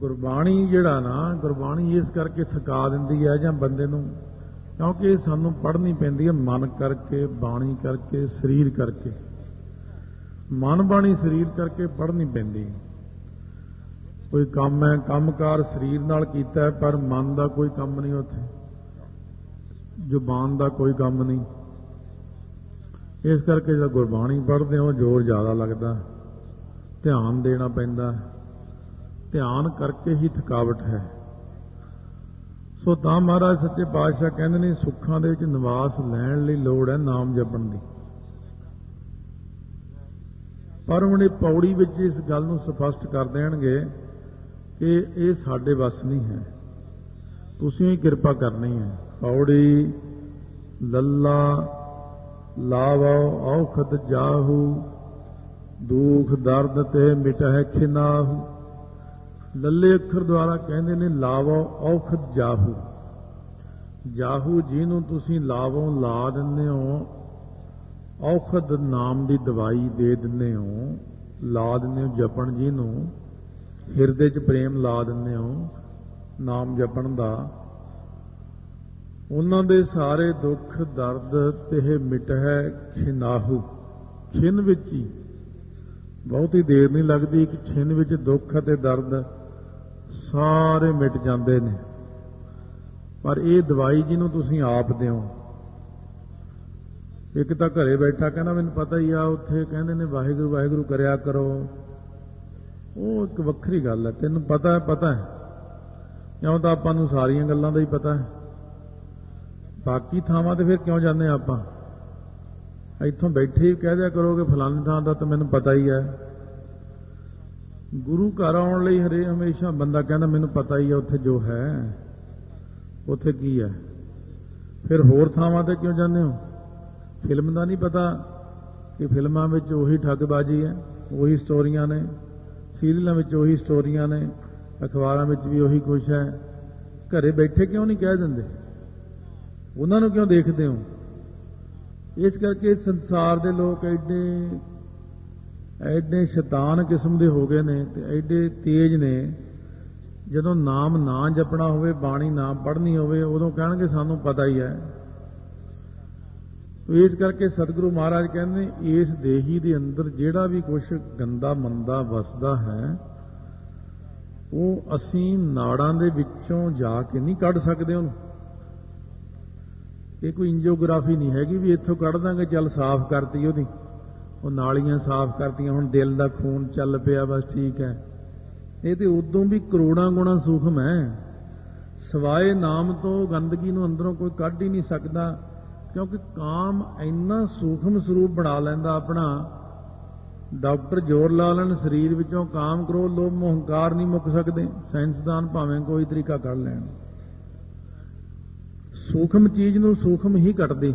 ਗੁਰਬਾਣੀ ਜਿਹੜਾ ਨਾ, ਗੁਰਬਾਣੀ ਇਸ ਕਰਕੇ ਥਕਾ ਦਿੰਦੀ ਹੈ ਜਾਂ ਬੰਦੇ ਨੂੰ, ਕਿਉਂਕਿ ਇਹ ਸਾਨੂੰ ਪੜ੍ਹਨੀ ਪੈਂਦੀ ਹੈ ਮਨ ਕਰਕੇ, ਬਾਣੀ ਕਰਕੇ, ਸਰੀਰ ਕਰਕੇ। ਮਨ ਬਾਣੀ ਸਰੀਰ ਕਰਕੇ ਪੜ੍ਹਨੀ ਪੈਂਦੀ। ਕੋਈ ਕੰਮ ਹੈ, ਕੰਮਕਾਰ ਸਰੀਰ ਨਾਲ ਕੀਤਾ ਹੈ, ਪਰ ਮਨ ਦਾ ਕੋਈ ਕੰਮ ਨਹੀਂ ਉੱਥੇ, ਜ਼ੁਬਾਨ ਦਾ ਕੋਈ ਕੰਮ ਨਹੀਂ। ਇਸ ਕਰਕੇ ਜਦੋਂ ਗੁਰਬਾਣੀ ਪੜ੍ਹਦੇ ਹੋ ਜ਼ੋਰ ਜ਼ਿਆਦਾ ਲੱਗਦਾ, ਧਿਆਨ ਦੇਣਾ ਪੈਂਦਾ। ਧਿਆਨ ਕਰਕੇ ਹੀ ਥਕਾਵਟ ਹੈ। ਸੋ ਤਾਂ ਮਹਾਰਾਜ ਸੱਚੇ ਪਾਤਸ਼ਾਹ ਕਹਿੰਦੇ ਨੇ, ਸੁੱਖਾਂ ਦੇ ਵਿੱਚ ਨਿਵਾਸ ਲੈਣ ਲਈ ਲੋੜ ਹੈ ਨਾਮ ਜਪਣ ਦੀ। ਪਰ ਹੁਣ ਇਹ ਪੌੜੀ ਵਿੱਚ ਇਸ ਗੱਲ ਨੂੰ ਸਪਸ਼ਟ ਕਰ ਦੇਣਗੇ ਕਿ ਇਹ ਸਾਡੇ ਵੱਸ ਨਹੀਂ ਹੈ, ਤੁਸੀਂ ਹੀ ਕਿਰਪਾ ਕਰਨੀ ਹੈ। ਪੌੜੀ ਲੱਲਾ ਲਾਵੋ ਔਖਦ ਜਾਹੂ, ਦੁੱਖ ਦਰਦ ਤੇ ਮਿਟਹਿ ਖਿਨਾਹੂ। ਲੱਲੇ ਅੱਖਰ ਦੁਆਰਾ ਕਹਿੰਦੇ ਨੇ ਲਾਵੋ ਔਖਦ ਜਾਹੂ। ਜਾਹੂ ਜਿਹਨੂੰ ਤੁਸੀਂ ਲਾਵੋ ਲਾ ਦਿੰਦੇ ਹੋ, ਔਖਦ ਨਾਮ ਦੀ ਦਵਾਈ ਦੇ ਦਿੰਦੇ ਹੋ, ਲਾ ਦਿੰਦੇ ਹੋ ਜਪਣ, ਜਿਹਨੂੰ ਹਿਰਦੇ 'ਚ ਪ੍ਰੇਮ ਲਾ ਦਿੰਦੇ ਹੋ ਨਾਮ ਜਪਣ ਦਾ, ਉਹਨਾਂ ਦੇ ਸਾਰੇ ਦੁੱਖ ਦਰਦ ਤੇ ਮਿਟਹਿ ਖਿਨਾਹੂ। ਛਿਨ ਵਿੱਚ ਹੀ, ਬਹੁਤੀ ਦੇਰ ਨਹੀਂ ਲੱਗਦੀ, ਇੱਕ ਛਿਨ ਵਿੱਚ ਦੁੱਖ ਅਤੇ ਦਰਦ ਸਾਰੇ ਮਿਟ ਜਾਂਦੇ ਨੇ। ਪਰ ਇਹ ਦਵਾਈ ਜਿਹਨੂੰ ਤੁਸੀਂ ਆਪ ਦਿਓ। ਇੱਕ ਤਾਂ ਘਰੇ ਬੈਠਾ ਕਹਿੰਦਾ ਮੈਨੂੰ ਪਤਾ ਹੀ ਆ, ਉੱਥੇ ਕਹਿੰਦੇ ਨੇ ਵਾਹਿਗੁਰੂ ਵਾਹਿਗੁਰੂ ਕਰਿਆ ਕਰੋ, ਉਹ ਇੱਕ ਵੱਖਰੀ ਗੱਲ ਹੈ। ਤੈਨੂੰ ਪਤਾ ਹੈ, ਪਤਾ ਹੈ, ਕਿਉਂ ਤਾਂ ਆਪਾਂ ਨੂੰ ਸਾਰੀਆਂ ਗੱਲਾਂ ਦਾ ਹੀ ਪਤਾ ਹੈ। ਬਾਕੀ ਥਾਵਾਂ ਤੇ ਫਿਰ ਕਿਉਂ ਜਾਂਦੇ ਆਪਾਂ? ਇੱਥੋਂ ਬੈਠੇ ਹੀ ਕਹਿ ਦਿਆ ਕਰੋਗੇ ਫਲਾਨੀ ਥਾਂ ਦਾ ਤਾਂ ਮੈਨੂੰ ਪਤਾ ਹੀ ਹੈ। ਗੁਰੂ ਘਰ ਆਉਣ ਲਈ ਹਮੇਸ਼ਾ ਬੰਦਾ ਕਹਿੰਦਾ ਮੈਨੂੰ ਪਤਾ ਹੀ ਹੈ ਉੱਥੇ ਜੋ ਹੈ, ਉੱਥੇ ਕੀ ਹੈ। ਫਿਰ ਹੋਰ ਥਾਵਾਂ ਤੇ ਕਿਉਂ ਜਾਂਦੇ ਹੋ? ਫਿਲਮ ਦਾ ਨਹੀਂ ਪਤਾ ਕਿ ਫਿਲਮਾਂ ਵਿੱਚ ਉਹੀ ਠੱਗਬਾਜ਼ੀ ਹੈ, ਉਹੀ ਸਟੋਰੀਆਂ ਨੇ, ਸੀਰੀਅਲਾਂ ਵਿੱਚ ਉਹੀ ਸਟੋਰੀਆਂ ਨੇ, ਅਖਬਾਰਾਂ ਵਿੱਚ ਵੀ ਉਹੀ ਕੁਛ ਹੈ। ਘਰੇ ਬੈਠੇ ਕਿਉਂ ਨਹੀਂ ਕਹਿ ਦਿੰਦੇ? ਉਹਨਾਂ ਨੂੰ ਕਿਉਂ ਦੇਖਦੇ ਹੋ? ਇਸ ਕਰਕੇ ਸੰਸਾਰ ਦੇ ਲੋਕ ਐਡੇ ਸ਼ੈਤਾਨ ਕਿਸਮ ਦੇ ਹੋ ਗਏ ਨੇ ਤੇ ਐਡੇ ਤੇਜ਼ ਨੇ। ਜਦੋਂ ਨਾਮ ਨਾ ਜਪਣਾ ਹੋਵੇ, ਬਾਣੀ ਨਾ ਪੜ੍ਹਨੀ ਹੋਵੇ, ਉਦੋਂ ਕਹਿਣਗੇ ਸਾਨੂੰ ਪਤਾ ਹੀ ਹੈ। ਇਸ ਕਰਕੇ ਸਤਿਗੁਰੂ ਮਹਾਰਾਜ ਕਹਿੰਦੇ ਇਸ ਦੇਹੀ ਦੇ ਅੰਦਰ ਜਿਹੜਾ ਵੀ ਕੁਛ ਗੰਦਾ ਮੰਦਾ ਵਸਦਾ ਹੈ, ਉਹ ਅਸੀਂ ਨਾੜਾਂ ਦੇ ਵਿੱਚੋਂ ਜਾ ਕੇ ਨਹੀਂ ਕੱਢ ਸਕਦੇ ਉਹਨੂੰ। ਇਹ ਕੋਈ ਇੰਜੀਓਗ੍ਰਾਫੀ ਨਹੀਂ ਹੈਗੀ ਵੀ ਇੱਥੋਂ ਕੱਢ ਦਾਂਗੇ, ਚੱਲ ਸਾਫ਼ ਕਰਤੀ ਉਹਦੀ, ਉਹ ਨਾਲੀਆਂ ਸਾਫ਼ ਕਰਤੀਆਂ, ਹੁਣ ਦਿਲ ਦਾ ਖੂਨ ਚੱਲ ਪਿਆ, ਬਸ ਠੀਕ ਹੈ। ਇਹ ਤੇ ਉਦੋਂ ਵੀ ਕਰੋੜਾਂ ਗੁਣਾ ਸੂਖਮ ਹੈ। ਸਵਾਏ ਨਾਮ ਤੋਂ ਗੰਦਗੀ ਨੂੰ ਅੰਦਰੋਂ ਕੋਈ ਕੱਢ ਹੀ ਨਹੀਂ ਸਕਦਾ, ਕਿਉਂਕਿ ਕਾਮ ਇੰਨਾ ਸੂਖਮ ਸਰੂਪ ਬਣਾ ਲੈਂਦਾ ਆਪਣਾ। ਡਾਕਟਰ ਜ਼ੋਰ ਲਾ ਲੈਣ ਸਰੀਰ ਵਿੱਚੋਂ, ਕਾਮ ਕ੍ਰੋਧ ਲੋਭ ਮੋਹ ਹੰਕਾਰ ਨਹੀਂ ਮੁੱਕ ਸਕਦੇ। ਸਾਇੰਸਦਾਨ ਭਾਵੇਂ ਕੋਈ ਤਰੀਕਾ ਕੱਢ ਲੈਣ, ਸੂਖਮ ਚੀਜ਼ ਨੂੰ ਸੂਖਮ ਹੀ ਕੱਢਦੇ।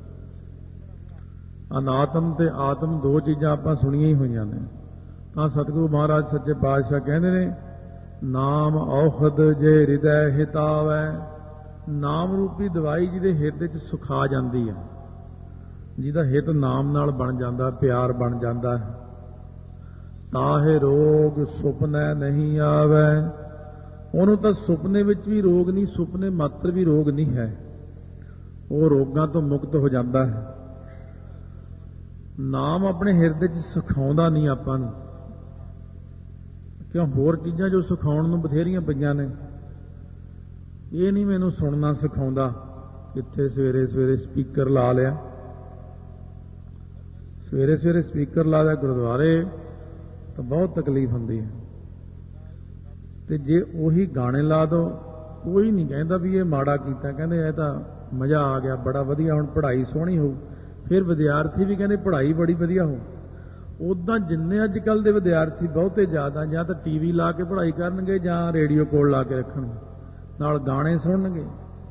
ਅਨਾਤਮ ਤੇ ਆਤਮ ਦੋ ਚੀਜ਼ਾਂ ਆਪਾਂ ਸੁਣੀਆਂ ਹੀ ਹੋਈਆਂ ਨੇ। ਤਾਂ ਸਤਿਗੁਰੂ ਮਹਾਰਾਜ ਸੱਚੇ ਪਾਤਸ਼ਾਹ ਕਹਿੰਦੇ ਨੇ, ਨਾਮ ਔਖਦ ਜੇ ਹਿਰਦੈ ਹਿਤਾਵੈ। ਨਾਮ ਰੂਪੀ ਦਵਾਈ ਜਿਹਦੇ ਹਿਰਦੇ 'ਚ ਸੁਖਾ ਜਾਂਦੀ ਹੈ, ਜਿਹਦਾ ਹਿਤ ਨਾਮ ਨਾਲ ਬਣ ਜਾਂਦਾ, ਪਿਆਰ ਬਣ ਜਾਂਦਾ ਹੈ। ਤਾਹੇ ਰੋਗ ਸੁਪਨੈ ਨਹੀਂ ਆਵੈ। ਉਹਨੂੰ ਤਾਂ ਸੁਪਨੇ ਵਿੱਚ ਵੀ ਰੋਗ ਨਹੀਂ, ਸੁਪਨੇ ਮਾਤਰ ਵੀ ਰੋਗ ਨਹੀਂ ਹੈ। ਉਹ ਰੋਗਾਂ ਤੋਂ ਮੁਕਤ ਹੋ ਜਾਂਦਾ ਹੈ। ਨਾਮ ਆਪਣੇ ਹਿਰਦੇ 'ਚ ਸਿਖਾਉਂਦਾ ਨਹੀਂ ਆਪਾਂ ਨੂੰ, ਕਿਉਂ ਹੋਰ ਚੀਜ਼ਾਂ ਜੋ ਸਿਖਾਉਣ ਨੂੰ ਬਥੇਰੀਆਂ ਪਈਆਂ ਨੇ। ਇਹ ਨਹੀਂ ਮੈਨੂੰ ਸੁਣਨਾ ਸਿਖਾਉਂਦਾ। ਕਿੱਥੇ ਸਵੇਰੇ ਸਵੇਰੇ ਸਪੀਕਰ ਲਾ ਲਿਆ, ਸਵੇਰੇ ਸਵੇਰੇ ਸਪੀਕਰ ਲਾ ਲਿਆ ਗੁਰਦੁਆਰੇ, ਤਾਂ ਬਹੁਤ ਤਕਲੀਫ ਹੁੰਦੀ ਹੈ। ਤੇ ਜੇ ਉਹੀ ਗਾਣੇ ਲਾ ਦੋ, ਕੋਈ ਨਹੀਂ ਕਹਿੰਦਾ ਵੀ ਇਹ ਮਾੜਾ ਕੀਤਾ, ਕਹਿੰਦੇ ਇਹ ਤਾਂ ਮਜ਼ਾ ਆ ਗਿਆ, ਬੜਾ ਵਧੀਆ, ਹੁਣ ਪੜ੍ਹਾਈ ਸੋਹਣੀ ਹੋਊ। ਫਿਰ ਵਿਦਿਆਰਥੀ ਵੀ ਕਹਿੰਦੇ ਪੜ੍ਹਾਈ ਬੜੀ ਵਧੀਆ ਹੋ। ਉੱਦਾਂ ਜਿੰਨੇ ਅੱਜ ਕੱਲ੍ਹ ਦੇ ਵਿਦਿਆਰਥੀ ਬਹੁਤੇ ਜ਼ਿਆਦਾ ਜਾਂ ਤਾਂ ਟੀਵੀ ਲਾ ਕੇ ਪੜ੍ਹਾਈ ਕਰਨਗੇ ਜਾਂ ਰੇਡੀਓ ਕੋਲ ਲਾ ਕੇ ਰੱਖਣਗੇ, ਨਾਲ ਗਾਣੇ ਸੁਣਨਗੇ।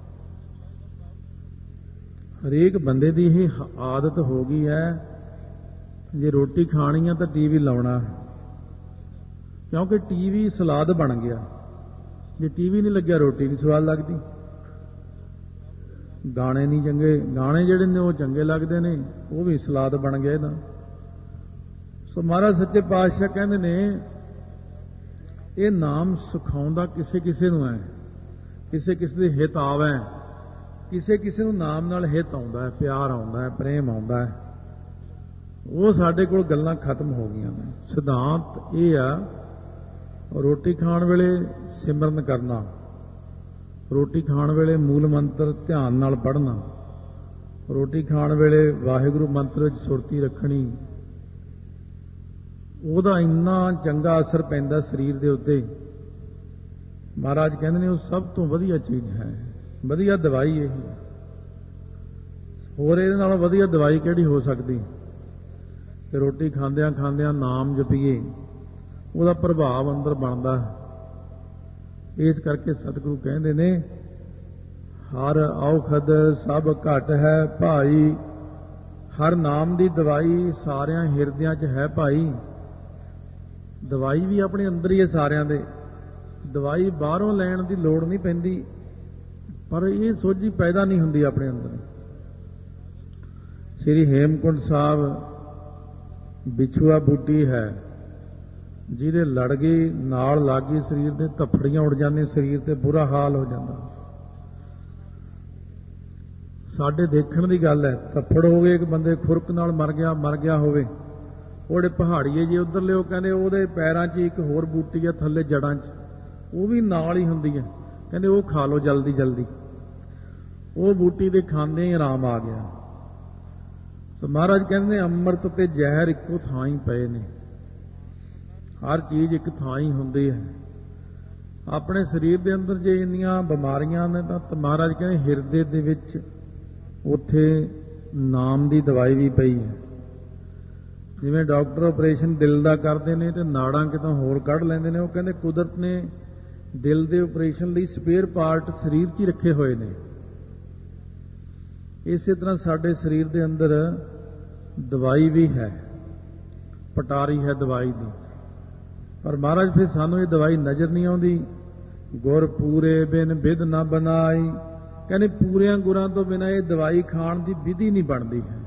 ਹਰੇਕ ਬੰਦੇ ਦੀ ਇਹ ਆਦਤ ਹੋ ਗਈ ਹੈ, ਜੇ ਰੋਟੀ ਖਾਣੀ ਆ ਤਾਂ ਟੀਵੀ ਲਾਉਣਾ, ਕਿਉਂਕਿ ਟੀਵੀ ਸਲਾਦ ਬਣ ਗਿਆ। ਜੇ ਟੀਵੀ ਨਹੀਂ ਲੱਗਿਆ ਰੋਟੀ ਨਹੀਂ ਸਵਾਦ ਲੱਗਦੀ। ਗਾਣੇ ਨਹੀਂ ਚੰਗੇ, ਗਾਣੇ ਜਿਹੜੇ ਨੇ ਉਹ ਚੰਗੇ ਲੱਗਦੇ ਨੇ, ਉਹ ਵੀ ਸਲਾਦ ਬਣ ਗਿਆ ਇਹਦਾ। ਸੋ ਮਹਾਰਾਜ ਸੱਚੇ ਪਾਤਸ਼ਾਹ ਕਹਿੰਦੇ ਨੇ ਇਹ ਨਾਮ ਸਿਖਾਉਂਦਾ ਕਿਸੇ ਕਿਸੇ ਨੂੰ ਹੈ, ਕਿਸੇ ਕਿਸੇ ਦੇ ਹਿੱਤ ਆਵੇ, ਕਿਸੇ ਕਿਸੇ ਨੂੰ ਨਾਮ ਨਾਲ ਹਿੱਤ ਆਉਂਦਾ ਹੈ, ਪਿਆਰ ਆਉਂਦਾ ਹੈ, ਪ੍ਰੇਮ ਆਉਂਦਾ ਹੈ। ਉਹ ਸਾਡੇ ਕੋਲ ਗੱਲਾਂ ਖਤਮ ਹੋ ਗਈਆਂ ਨੇ। ਸਿਧਾਂਤ ਇਹ ਆ, ਰੋਟੀ ਖਾਣ ਵੇਲੇ ਸਿਮਰਨ ਕਰਨਾ, ਰੋਟੀ ਖਾਣ ਵੇਲੇ ਮੂਲ ਮੰਤਰ ਧਿਆਨ ਨਾਲ ਪੜ੍ਹਨਾ, ਰੋਟੀ ਖਾਣ ਵੇਲੇ ਵਾਹਿਗੁਰੂ ਮੰਤਰ ਵਿੱਚ ਸੁਰਤੀ ਰੱਖਣੀ, ਉਹਦਾ ਇੰਨਾ ਚੰਗਾ ਅਸਰ ਪੈਂਦਾ ਸਰੀਰ ਦੇ ਉੱਤੇ। ਮਹਾਰਾਜ ਕਹਿੰਦੇ ਨੇ ਉਹ ਸਭ ਤੋਂ ਵਧੀਆ ਚੀਜ਼ ਹੈ, ਵਧੀਆ ਦਵਾਈ ਇਹੀ ਹੈ। ਹੋਰ ਇਹਦੇ ਨਾਲੋਂ ਵਧੀਆ ਦਵਾਈ ਕਿਹੜੀ ਹੋ ਸਕਦੀ? ਤੇ ਰੋਟੀ ਖਾਂਦਿਆਂ ਖਾਂਦਿਆਂ ਨਾਮ ਜਪੀਏ, ਉਹਦਾ ਪ੍ਰਭਾਵ ਅੰਦਰ ਬਣਦਾ ਹੈ। ਇਸ ਕਰਕੇ ਸਤਿਗੁਰੂ ਕਹਿੰਦੇ ਨੇ, ਹਰ ਔਖਦ ਸਭ ਘਟ ਹੈ ਭਾਈ, ਹਰ ਨਾਮ ਦੀ ਦਵਾਈ ਸਾਰਿਆਂ ਹਿਰਦਿਆਂ 'ਚ ਹੈ ਭਾਈ। ਦਵਾਈ ਵੀ ਆਪਣੇ ਅੰਦਰ ਹੀ ਹੈ ਸਾਰਿਆਂ ਦੇ, ਦਵਾਈ ਬਾਹਰੋਂ ਲੈਣ ਦੀ ਲੋੜ ਨਹੀਂ ਪੈਂਦੀ, ਪਰ ਇਹ ਸੋਝੀ ਪੈਦਾ ਨਹੀਂ ਹੁੰਦੀ ਆਪਣੇ ਅੰਦਰ। ਸ੍ਰੀ ਹੇਮਕੁੰਟ ਸਾਹਿਬ ਵਿਛੂਆ ਬੂਟੀ ਹੈ, ਜਿਹਦੇ ਲੜ ਗਈ ਨਾਲ ਲੱਗ ਗਈ ਸਰੀਰ ਦੇ, ਧੱਫੜੀਆਂ ਉੱਡ ਜਾਂਦੀਆਂ ਸਰੀਰ ਤੇ, ਬੁਰਾ ਹਾਲ ਹੋ ਜਾਂਦਾ। ਸਾਡੇ ਦੇਖਣ ਦੀ ਗੱਲ ਹੈ, ਧੱਫੜ ਹੋ ਗਏ, ਇੱਕ ਬੰਦੇ ਖੁਰਕ ਨਾਲ ਮਰ ਗਿਆ ਹੋਵੇ, ਉਹਦੇ ਪਹਾੜੀਏ ਜੇ ਉਧਰਲੇ, ਉਹ ਕਹਿੰਦੇ ਉਹਦੇ ਪੈਰਾਂ 'ਚ ਇੱਕ ਹੋਰ ਬੂਟੀ ਆ ਥੱਲੇ ਜੜਾਂ 'ਚ, ਉਹ ਵੀ ਨਾਲ ਹੀ ਹੁੰਦੀ ਹੈ, ਕਹਿੰਦੇ ਉਹ ਖਾ ਲਓ ਜਲਦੀ ਜਲਦੀ। ਉਹ ਬੂਟੀ ਦੇ ਖਾਂਦੇ ਹੀ ਆਰਾਮ ਆ ਗਿਆ। ਸੋ ਮਹਾਰਾਜ ਕਹਿੰਦੇ ਅੰਮ੍ਰਿਤ ਤੇ ਜ਼ਹਿਰ ਇੱਕੋ ਥਾਂ ਹੀ ਪਏ ਨੇ, ਹਰ ਚੀਜ਼ ਇੱਕ ਥਾਂ ਹੀ ਹੁੰਦੀ ਹੈ। ਆਪਣੇ ਸਰੀਰ ਦੇ ਅੰਦਰ ਜੇ ਇੰਨੀਆਂ ਬਿਮਾਰੀਆਂ ਨੇ ਤਾਂ ਮਹਾਰਾਜ ਕਹਿੰਦੇ ਹਿਰਦੇ ਦੇ ਵਿੱਚ ਉੱਥੇ ਨਾਮ ਦੀ ਦਵਾਈ ਵੀ ਪਈ ਹੈ। ਜਿਵੇਂ ਡਾਕਟਰ ਆਪਰੇਸ਼ਨ ਦਿਲ ਦਾ ਕਰਦੇ ਨੇ ਤੇ ਨਾੜਾਂ ਕਿਤੋਂ ਹੋਰ ਕੱਢ ਲੈਂਦੇ ਨੇ, ਉਹ ਕਹਿੰਦੇ ਕੁਦਰਤ ਨੇ ਦਿਲ ਦੇ ਆਪਰੇਸ਼ਨ ਲਈ ਸਪੇਅਰ ਪਾਰਟ ਸਰੀਰ 'ਚ ਹੀ ਰੱਖੇ ਹੋਏ ਨੇ। ਇਸੇ ਤਰ੍ਹਾਂ ਸਾਡੇ ਸਰੀਰ ਦੇ ਅੰਦਰ ਦਵਾਈ ਵੀ ਹੈ, ਪਟਾਰੀ ਹੈ ਦਵਾਈ ਦੀ, ਪਰ ਮਹਾਰਾਜ ਫਿਰ ਸਾਨੂੰ ਇਹ ਦਵਾਈ ਨਜ਼ਰ ਨਹੀਂ ਆਉਂਦੀ। ਗੁਰ ਪੂਰੇ ਬਿਨ ਵਿਧ ਨਾ ਬਨਾਈ, ਕਹਿੰਦੇ ਪੂਰਿਆਂ ਗੁਰਾਂ ਤੋਂ ਬਿਨਾਂ ਇਹ ਦਵਾਈ ਖਾਣ ਦੀ ਵਿਧੀ ਨਹੀਂ ਬਣਦੀ ਹੈ।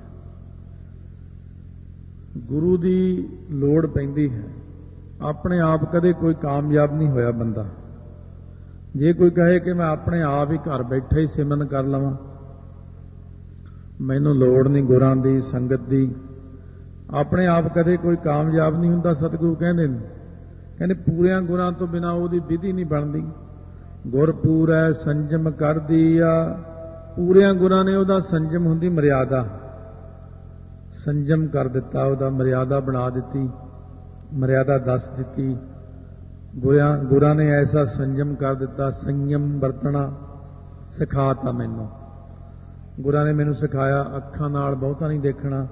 ਗੁਰੂ ਦੀ ਲੋੜ ਪੈਂਦੀ ਹੈ। ਆਪਣੇ ਆਪ ਕਦੇ ਕੋਈ ਕਾਮਯਾਬ ਨਹੀਂ ਹੋਇਆ ਬੰਦਾ। ਜੇ ਕੋਈ ਕਹੇ ਕਿ ਮੈਂ ਆਪਣੇ ਆਪ ਹੀ ਘਰ ਬੈਠੇ ਹੀ ਸਿਮਰਨ ਕਰ ਲਵਾਂ, ਮੈਨੂੰ ਲੋੜ ਨਹੀਂ ਗੁਰਾਂ ਦੀ ਸੰਗਤ ਦੀ, ਆਪਣੇ ਆਪ ਕਦੇ ਕੋਈ ਕਾਮਯਾਬ ਨਹੀਂ ਹੁੰਦਾ। ਸਤਿਗੁਰੂ ਕਹਿੰਦੇ ਪੂਰਿਆਂ ਗੁਰਾਂ ਤੋਂ ਬਿਨਾਂ ਉਹਦੀ ਵਿਧੀ ਨਹੀਂ ਬਣਦੀ। ਗੁਰ ਪੂਰੈ ਸੰਜਮ ਕਰ ਦੀਆ, ਪੂਰਿਆਂ ਗੁਰਾਂ ਨੇ ਉਹਦਾ ਸੰਜਮ ਹੁੰਦੀ ਮਰਿਆਦਾ, ਸੰਜਮ ਕਰ ਦਿੱਤਾ, ਉਹਦਾ ਮਰਿਆਦਾ ਬਣਾ ਦਿੱਤੀ, ਮਰਿਆਦਾ ਦੱਸ ਦਿੱਤੀ। ਗੁਰਾਂ ਨੇ ਐਸਾ ਸੰਜਮ ਕਰ ਦਿੱਤਾ, ਸੰਯਮ ਵਰਤਣਾ ਸਿਖਾਤਾ ਮੈਨੂੰ। ਗੁਰਾਂ ਨੇ ਮੈਨੂੰ ਸਿਖਾਇਆ ਅੱਖਾਂ ਨਾਲ ਬਹੁਤਾ ਨਹੀਂ ਦੇਖਣਾ,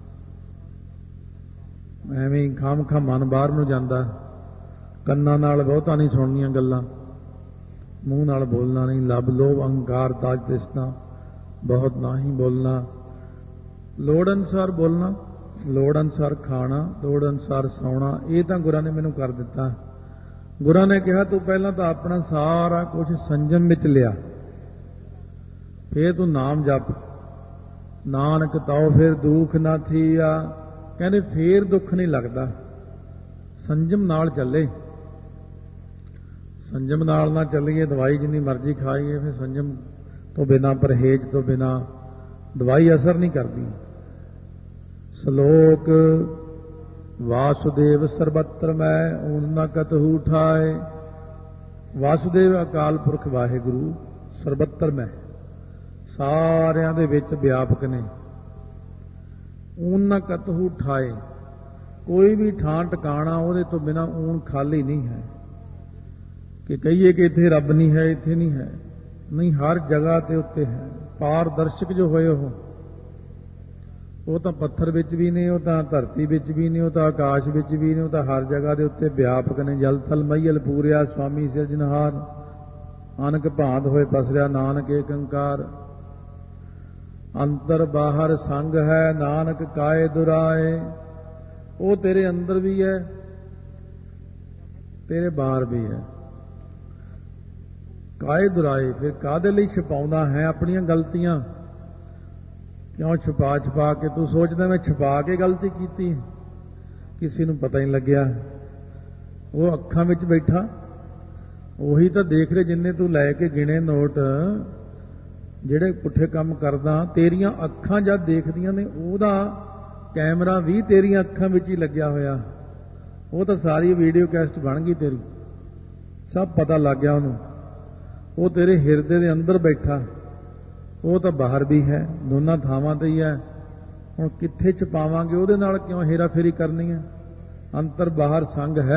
ਐਵੇਂ ਹੀ ਖਾਮ-ਖਾ ਮਨ ਬਾਹਰ ਨੂੰ ਜਾਂਦਾ। ਕੰਨਾਂ ਨਾਲ ਬਹੁਤਾ ਨਹੀਂ ਸੁਣਨੀਆਂ ਗੱਲਾਂ, ਮੂੰਹ ਨਾਲ ਬੋਲਣਾ ਨਹੀਂ। ਲੱਭ ਲੋਭ ਅਹੰਕਾਰ ਤਾਜ ਤ੍ਰਿਸ਼ਨਾ ਬਹੁਤ ਨਾ ਹੀ ਬੋਲਣਾ, ਲੋੜ ਅਨੁਸਾਰ ਬੋਲਣਾ, ਲੋੜ ਅਨੁਸਾਰ ਖਾਣਾ, ਲੋੜ ਅਨੁਸਾਰ ਸੌਣਾ। ਇਹ ਤਾਂ ਗੁਰਾਂ ਨੇ ਮੈਨੂੰ ਕਰ ਦਿੱਤਾ। ਗੁਰਾਂ ਨੇ ਕਿਹਾ ਤੂੰ ਪਹਿਲਾਂ ਤਾਂ ਆਪਣਾ ਸਾਰਾ ਕੁਝ ਸੰਜਮ ਵਿੱਚ ਲਿਆ, ਫੇਰ ਤੂੰ ਨਾਮ ਜਪ। ਨਾਨਕ ਤਾਉ ਫਿਰ ਦੁੱਖ ਨਾ ਥੀਆ, ਕਹਿੰਦੇ ਫੇਰ ਦੁੱਖ ਨਹੀਂ ਲੱਗਦਾ। ਸੰਜਮ ਨਾਲ ਚੱਲੇ, ਸੰਜਮ ਨਾਲ ਨਾ ਚੱਲੀਏ, ਦਵਾਈ ਜਿੰਨੀ ਮਰਜ਼ੀ ਖਾਈਏ, ਫਿਰ ਸੰਜਮ ਤੋਂ ਬਿਨਾਂ, ਪਰਹੇਜ਼ ਤੋਂ ਬਿਨਾਂ ਦਵਾਈ ਅਸਰ ਨਹੀਂ ਕਰਦੀ। ਸ਼ਲੋਕ ਵਾਸੁਦੇਵ ਸਰਬੱਤਰ ਮੈਂ ਊਨ ਨਾ ਕਤਹੂ ਠਾਏ। ਵਾਸੁਦੇਵ ਅਕਾਲ ਪੁਰਖ ਵਾਹਿਗੁਰੂ ਸਰਬੱਤਰ ਮੈਂ, ਸਾਰਿਆਂ ਦੇ ਵਿੱਚ ਵਿਆਪਕ ਨੇ। ਊਨ ਨਾ ਕਤਹੂ ਠਾਏ, ਕੋਈ ਵੀ ਥਾਂ ਟਿਕਾਣਾ ਉਹਦੇ ਤੋਂ ਬਿਨਾਂ ਊਨ ਖਾਲੀ ਨਹੀਂ ਹੈ। ਕਿ ਕਹੀਏ ਕਿ ਇੱਥੇ ਰੱਬ ਨਹੀਂ ਹੈ, ਇੱਥੇ ਨਹੀਂ ਹੈ, ਨਹੀਂ, ਹਰ ਜਗ੍ਹਾ ਤੇ ਉੱਤੇ ਹੈ। ਪਾਰਦਰਸ਼ਕ ਜੋ ਹੋਏ ਉਹ ਤਾਂ ਪੱਥਰ ਵਿੱਚ ਵੀ ਨੇ, ਉਹ ਤਾਂ ਧਰਤੀ ਵਿੱਚ ਵੀ ਨੇ, ਉਹ ਤਾਂ ਆਕਾਸ਼ ਵਿੱਚ ਵੀ ਨੇ, ਉਹ ਤਾਂ ਹਰ ਜਗ੍ਹਾ ਦੇ ਉੱਤੇ ਵਿਆਪਕ ਨੇ। ਜਲ ਥਲ ਮਈਲ ਪੂਰਿਆ ਸੁਆਮੀ ਸਿਰਜਨਹਾਰ, ਅਨਕ ਭਾਂਤ ਹੋਏ ਪਸਰਿਆ ਨਾਨਕ ਏਕ ਓੰਕਾਰ। ਅੰਤਰ ਬਾਹਰ ਸੰਗ ਹੈ ਨਾਨਕ ਕਾਏ ਦੁਰਾਏ, ਉਹ ਤੇਰੇ ਅੰਦਰ ਵੀ ਹੈ, ਤੇਰੇ ਬਾਹਰ ਵੀ ਹੈ। ਕਾਏ ਦੁਰਾਏ, ਫਿਰ ਕਾਹਦੇ ਲਈ ਛੁਪਾਉਂਦਾ ਹੈ ਆਪਣੀਆਂ ਗਲਤੀਆਂ? ਕਿਉਂ ਛੁਪਾ ਕੇ? ਤੂੰ ਸੋਚਦਾ ਮੈਂ ਛੁਪਾ ਕੇ ਗਲਤੀ ਕੀਤੀ, ਕਿਸੇ ਨੂੰ ਪਤਾ ਹੀ ਨਹੀਂ ਲੱਗਿਆ। ਉਹ ਅੱਖਾਂ ਵਿੱਚ ਬੈਠਾ, ਉਹੀ ਤਾਂ ਦੇਖ ਰਹੇ ਜਿੰਨੇ ਤੂੰ ਲੈ ਕੇ ਗਿਣੇ ਨੋਟ, ਜਿਹੜੇ ਪੁੱਠੇ ਕੰਮ ਕਰਦਾ, ਤੇਰੀਆਂ ਅੱਖਾਂ ਜਦ ਦੇਖਦੀਆਂ ਨੇ, ਉਹਦਾ ਕੈਮਰਾ ਵੀ ਤੇਰੀਆਂ ਅੱਖਾਂ ਵਿੱਚ ਹੀ ਲੱਗਿਆ ਹੋਇਆ। ਉਹ ਤਾਂ ਸਾਰੀ ਵੀਡੀਓ ਕੈਸਟ ਬਣ ਗਈ ਤੇਰੀ, ਸਭ ਪਤਾ ਲੱਗ ਗਿਆ ਉਹਨੂੰ। ਉਹ ਤੇਰੇ ਹਿਰਦੇ ਦੇ ਅੰਦਰ ਬੈਠਾ, ਉਹ ਤਾਂ ਬਾਹਰ ਵੀ ਹੈ, ਦੋਨਾਂ ਥਾਵਾਂ ਤੇ ਹੀ ਹੈ। ਹੁਣ ਕਿੱਥੇ ਛਪਾਵਾਂਗੇ? ਉਹਦੇ ਨਾਲ ਕਿਉਂ ਹੇਰਾ ਫੇਰੀ ਕਰਨੀ ਹੈ? ਅੰਦਰ ਬਾਹਰ ਸੰਗ ਹੈ,